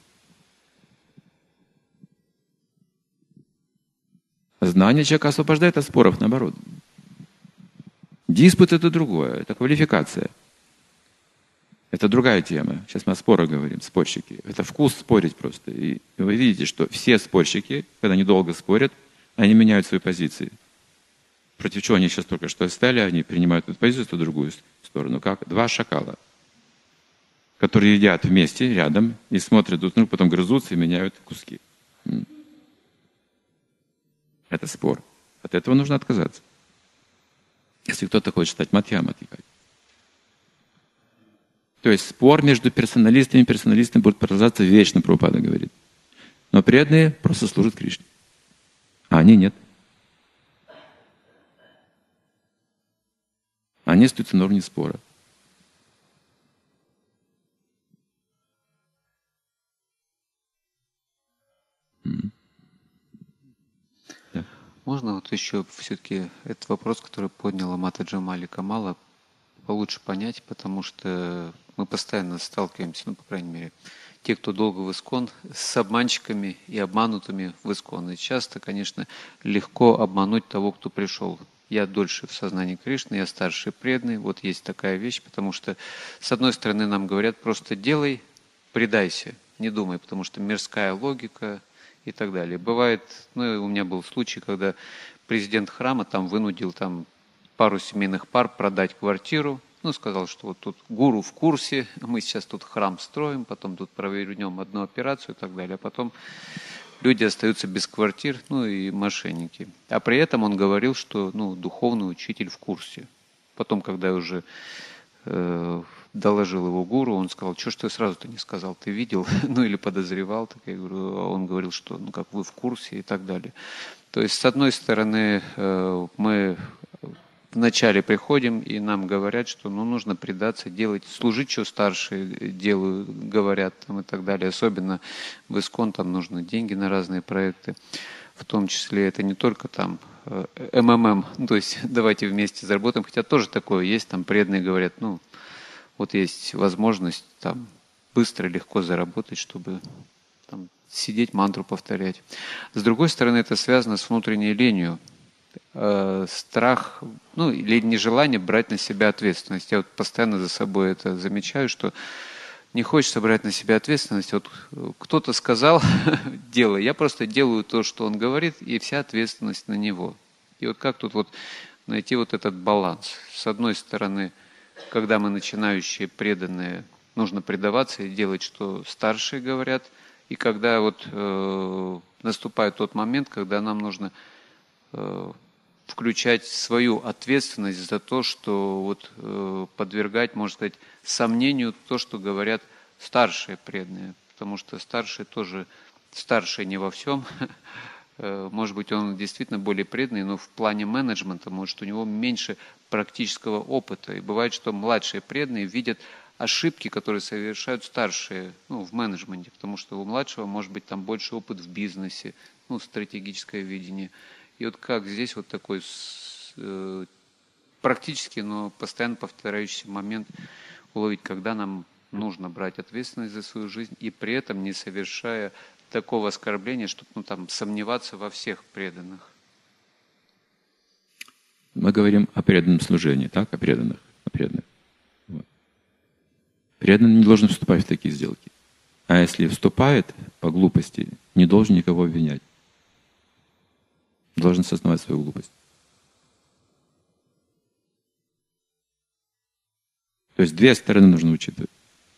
Знание человека освобождает от споров, наоборот. Диспут — это другое, это квалификация. Это другая тема. Сейчас мы о спорах говорим, спорщики. Это вкус спорить просто. И вы видите, что все спорщики, когда они долго спорят, они меняют свои позиции. Против чего они сейчас только что стали, они принимают эту позицию, то другую сторону. Как два шакала, которые едят вместе, рядом, и смотрят друг на друга, потом грызутся и меняют куски. Это спор. От этого нужно отказаться. Если кто-то хочет стать Мадхьяма Адхикари. То есть спор между персоналистами и персоналистами будет продолжаться вечно, Прабхупада говорит. Но преданные просто служат Кришне. А они нет. Они остаются на уровне спора. Можно вот еще все-таки этот вопрос, который подняла Матаджи Мали Камала, получше понять, потому что мы постоянно сталкиваемся, ну, по крайней мере, те, кто долго в ИСККОН, с обманщиками и обманутыми в ИСККОН. И часто, конечно, легко обмануть того, кто пришел. Я дольше в сознании Кришны, я старший преданный, вот есть такая вещь, потому что, с одной стороны, нам говорят, просто делай, предайся, не думай, потому что мирская логика и так далее. Бывает, ну, у меня был случай, когда президент храма там вынудил там пару семейных пар продать квартиру, ну, сказал, что вот тут гуру в курсе, мы сейчас тут храм строим, потом тут провернем одну операцию и так далее, а потом люди остаются без квартир, ну и мошенники. А при этом он говорил, что ну, духовный учитель в курсе. Потом, когда я уже э, доложил его гуру, он сказал, что ж ты сразу-то не сказал, ты видел, ну или подозревал, так я говорю, а он говорил, что ну как вы в курсе и так далее. То есть, с одной стороны, э, мы вначале приходим, и нам говорят, что ну, нужно предаться, делать, служить, что старшие делают, говорят там, и так далее. Особенно в ИСКОН там нужны деньги на разные проекты. В том числе это не только там эм эм эм, то есть давайте вместе заработаем, хотя тоже такое есть, там преданные говорят, ну, вот есть возможность там быстро, легко заработать, чтобы там, сидеть, мантру повторять. С другой стороны, это связано с внутренней ленью. Э, страх, ну, или нежелание брать на себя ответственность. Я вот постоянно за собой это замечаю, что не хочется брать на себя ответственность. Вот кто-то сказал, делай, я просто делаю то, что он говорит, и вся ответственность на него. И вот как тут вот найти вот этот баланс? С одной стороны, когда мы начинающие, преданные, нужно предаваться и делать, что старшие говорят, и когда вот э, наступает тот момент, когда нам нужно э, включать свою ответственность за то, что вот э, подвергать, можно сказать, сомнению то, что говорят старшие преданные, потому что старшие тоже, старшие не во всем, может быть, он действительно более преданный, но в плане менеджмента, может, у него меньше практического опыта, и бывает, что младшие преданные видят ошибки, которые совершают старшие, ну, в менеджменте, потому что у младшего может быть там больше опыт в бизнесе, ну, стратегическое видение. И вот как здесь вот такой э, практически, но постоянно повторяющийся момент уловить, когда нам нужно брать ответственность за свою жизнь и при этом не совершая такого оскорбления, чтобы ну, там, сомневаться во всех преданных. Мы говорим о преданном служении, так? О преданных. О преданных. Вот. Преданный не должен вступать в такие сделки. А если вступает по глупости, не должен никого обвинять. Должен осознавать свою глупость. То есть две стороны нужно учитывать.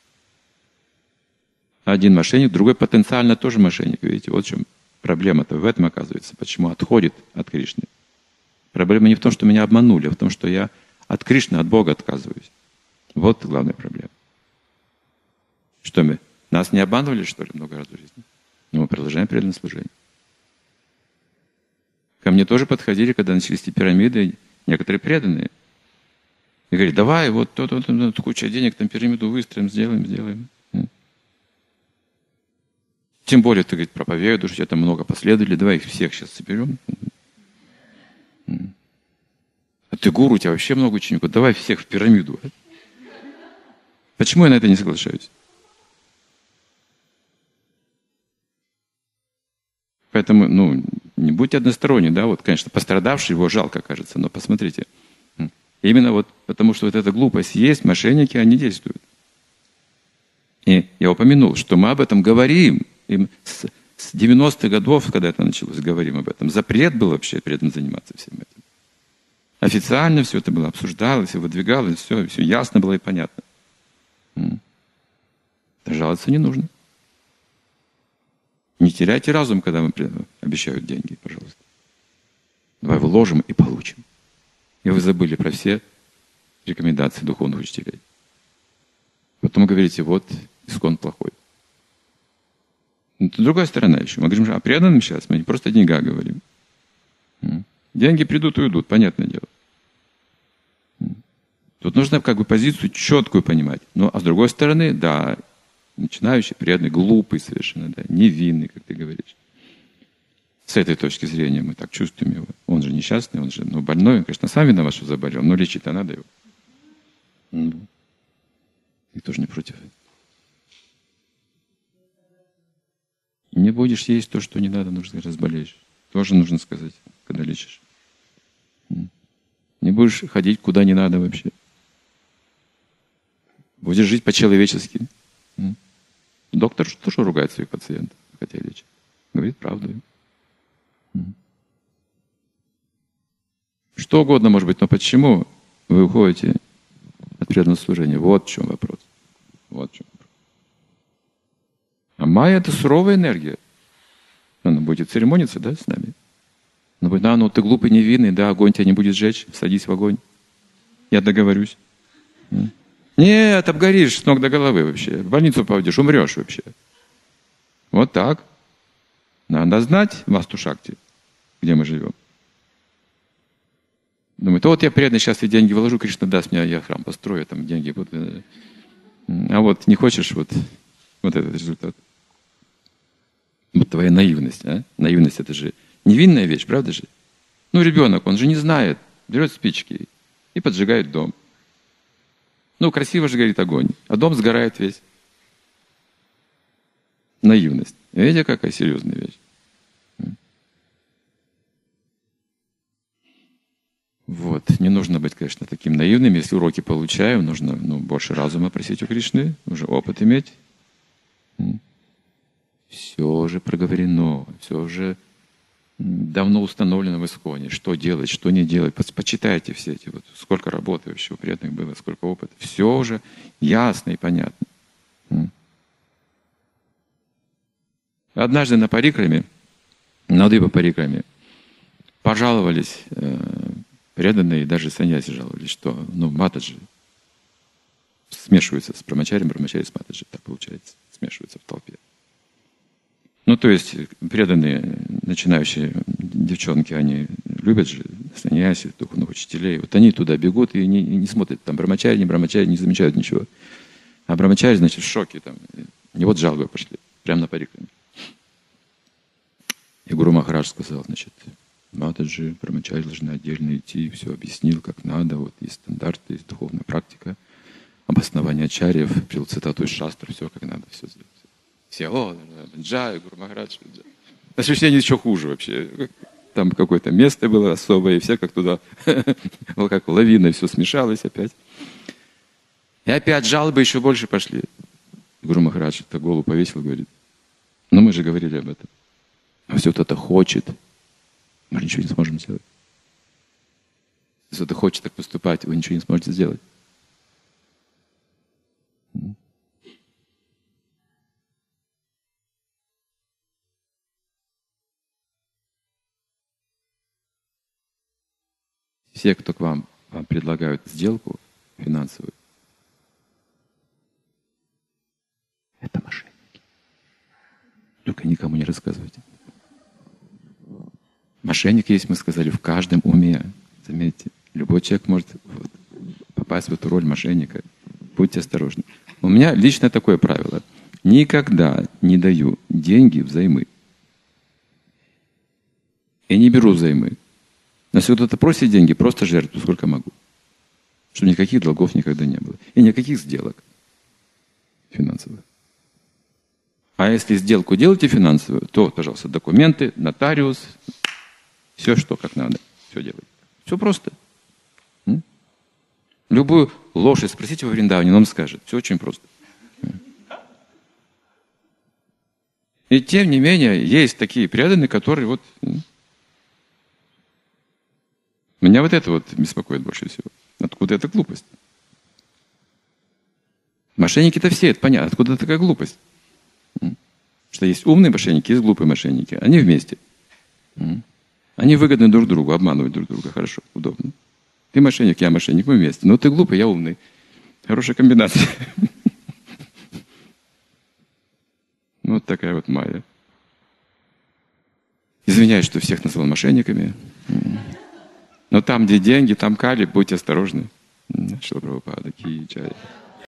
Один мошенник, другой потенциально тоже мошенник. Видите, вот в чем проблема-то в этом оказывается. Почему отходит от Кришны. Проблема не в том, что меня обманули, а в том, что я от Кришны, от Бога отказываюсь. Вот главная проблема. Что мы? Нас не обманывали, что ли, много раз в жизни? Но мы продолжаем преданное служение. Ко мне тоже подходили, когда начались эти пирамиды, некоторые преданные. И говорят, давай, вот то-то, то, то, куча денег, там пирамиду выстроим, сделаем, сделаем. Тем более, ты, говорит, проповедуешь, у тебя там много последователей, давай их всех сейчас соберем. А ты гуру, у тебя вообще много учеников, давай всех в пирамиду. Почему я на это не соглашаюсь? Поэтому, ну, не будьте односторонни, да, вот, конечно, пострадавший, его жалко, кажется, но посмотрите. Именно вот потому, что вот эта глупость есть, мошенники, они действуют. И я упомянул, что мы об этом говорим, и с, с девяностых годов, когда это началось, говорим об этом. Запрет был вообще предан заниматься всем этим. Официально все это было обсуждалось и выдвигалось, все, все ясно было и понятно. Жаловаться не нужно. Не теряйте разум, когда вам обещают деньги, пожалуйста. Давай вложим и получим. И вы забыли про все рекомендации духовных учителей. Потом говорите, вот, ИСКОН плохой. Это другая сторона еще. Мы говорим о преданном сейчас, мы не просто о деньгах говорим. Деньги придут и уйдут, понятное дело. Тут нужно как бы позицию четкую понимать. Ну, а с другой стороны, да, начинающий, преданный, глупый совершенно, да, невинный, как ты говоришь. С этой точки зрения мы так чувствуем его. Он же несчастный, он же ну, больной, он, конечно, сам виноват, что заболел, но лечить-то надо его. Ну, никто же не против. Не будешь есть то, что не надо, нужно разболеешь. Тоже нужно сказать, когда лечишь. Не будешь ходить куда не надо вообще. Будешь жить по-человечески. Доктор тоже ругает своих пациентов, хотя лечит. Говорит правду. Что угодно может быть, но почему вы уходите от преданного служения? Вот в чем вопрос. Вот в чем вопрос. А майя — это суровая энергия. Она будет церемониться, да, с нами? Она будет, да, ну ты глупый, невинный, да, огонь тебя не будет сжечь, садись в огонь. Я договорюсь. Нет, обгоришь с ног до головы вообще. В больницу попадешь, умрешь вообще. Вот так. Надо знать Васту Шакти, где мы живем. Думает, вот я преданный, сейчас я деньги вложу, Кришна даст мне, я храм построю, там деньги будут. А вот не хочешь, вот, вот этот результат. Вот твоя наивность. А? Наивность — это же невинная вещь, правда же? Ну, ребенок, он же не знает, берет спички и поджигает дом. Ну, красиво же горит огонь, а дом сгорает весь. Наивность. Видите, какая серьезная вещь? Вот. Не нужно быть, конечно, таким наивным. Если уроки получаю, нужно ну, больше разума просить у Кришны, уже опыт иметь. Все уже проговорено, все уже давно установлено в Исконе. Что делать, что не делать. Почитайте все эти, вот, сколько работы вообще у преданных было, сколько опыта. Все уже ясно и понятно. Однажды на парикраме, на Дыба парикраме, пожаловались э, преданные, даже саньяси жаловались, что ну, матаджи смешиваются с брамачарием, брамачари с матаджи, так получается, смешиваются в толпе. Ну, то есть преданные, начинающие девчонки, они любят же саньяси, духовных учителей. Вот они туда бегут и не, и не смотрят, там брамачари, не брамачари, не замечают ничего. А брамачари, значит, в шоке. Там. И вот жалобы пошли, прямо на парикраме. И Гуру Махарадж сказал, значит, матаджи, брамачари должны отдельно идти, все объяснил, как надо, вот есть стандарты, есть духовная практика, обоснование ачарьев, привел цитату из шастр, все как надо, все сделать. Все, о, Джай, Гуру Махарадж. Ощущение еще хуже вообще. Там какое-то место было особое, и все как туда, как лавина, все смешалось опять. И опять жалобы еще больше пошли. Гуру Махарадж это голову повесил, говорит, ну мы же говорили об этом. А все кто-то хочет, мы ничего не сможем сделать. Если кто-то хочет так поступать, вы ничего не сможете сделать. Все, кто к вам, вам предлагают сделку финансовую, это мошенники. Только никому не рассказывайте. Мошенник есть, мы сказали, в каждом уме. Заметьте, любой человек может вот, попасть в эту роль мошенника. Будьте осторожны. У меня лично такое правило. Никогда не даю деньги взаймы. И не беру взаймы. Но если кто-то просит деньги, просто жертвую, сколько могу. Чтобы никаких долгов никогда не было. И никаких сделок финансовых. А если сделку делаете финансовую, то, пожалуйста, документы, нотариус, все, что как надо, все делать. Все просто. М? Любую лошадь спросите во Вриндаване, он вам скажет. Все очень просто. И тем не менее, есть такие преданные, которые вот... Меня вот это вот беспокоит больше всего. Откуда эта глупость? Мошенники-то все, это понятно. Откуда такая глупость? Что есть умные мошенники, есть глупые мошенники. Они вместе. Они выгодны друг другу, обманывают друг друга. Хорошо, удобно. Ты мошенник, я мошенник, мы вместе. Но ты глупый, я умный. Хорошая комбинация. Вот такая вот майя. Извиняюсь, что всех назвал мошенниками. Но там, где деньги, там кали, будьте осторожны. Шила Прабхупада, ки чай.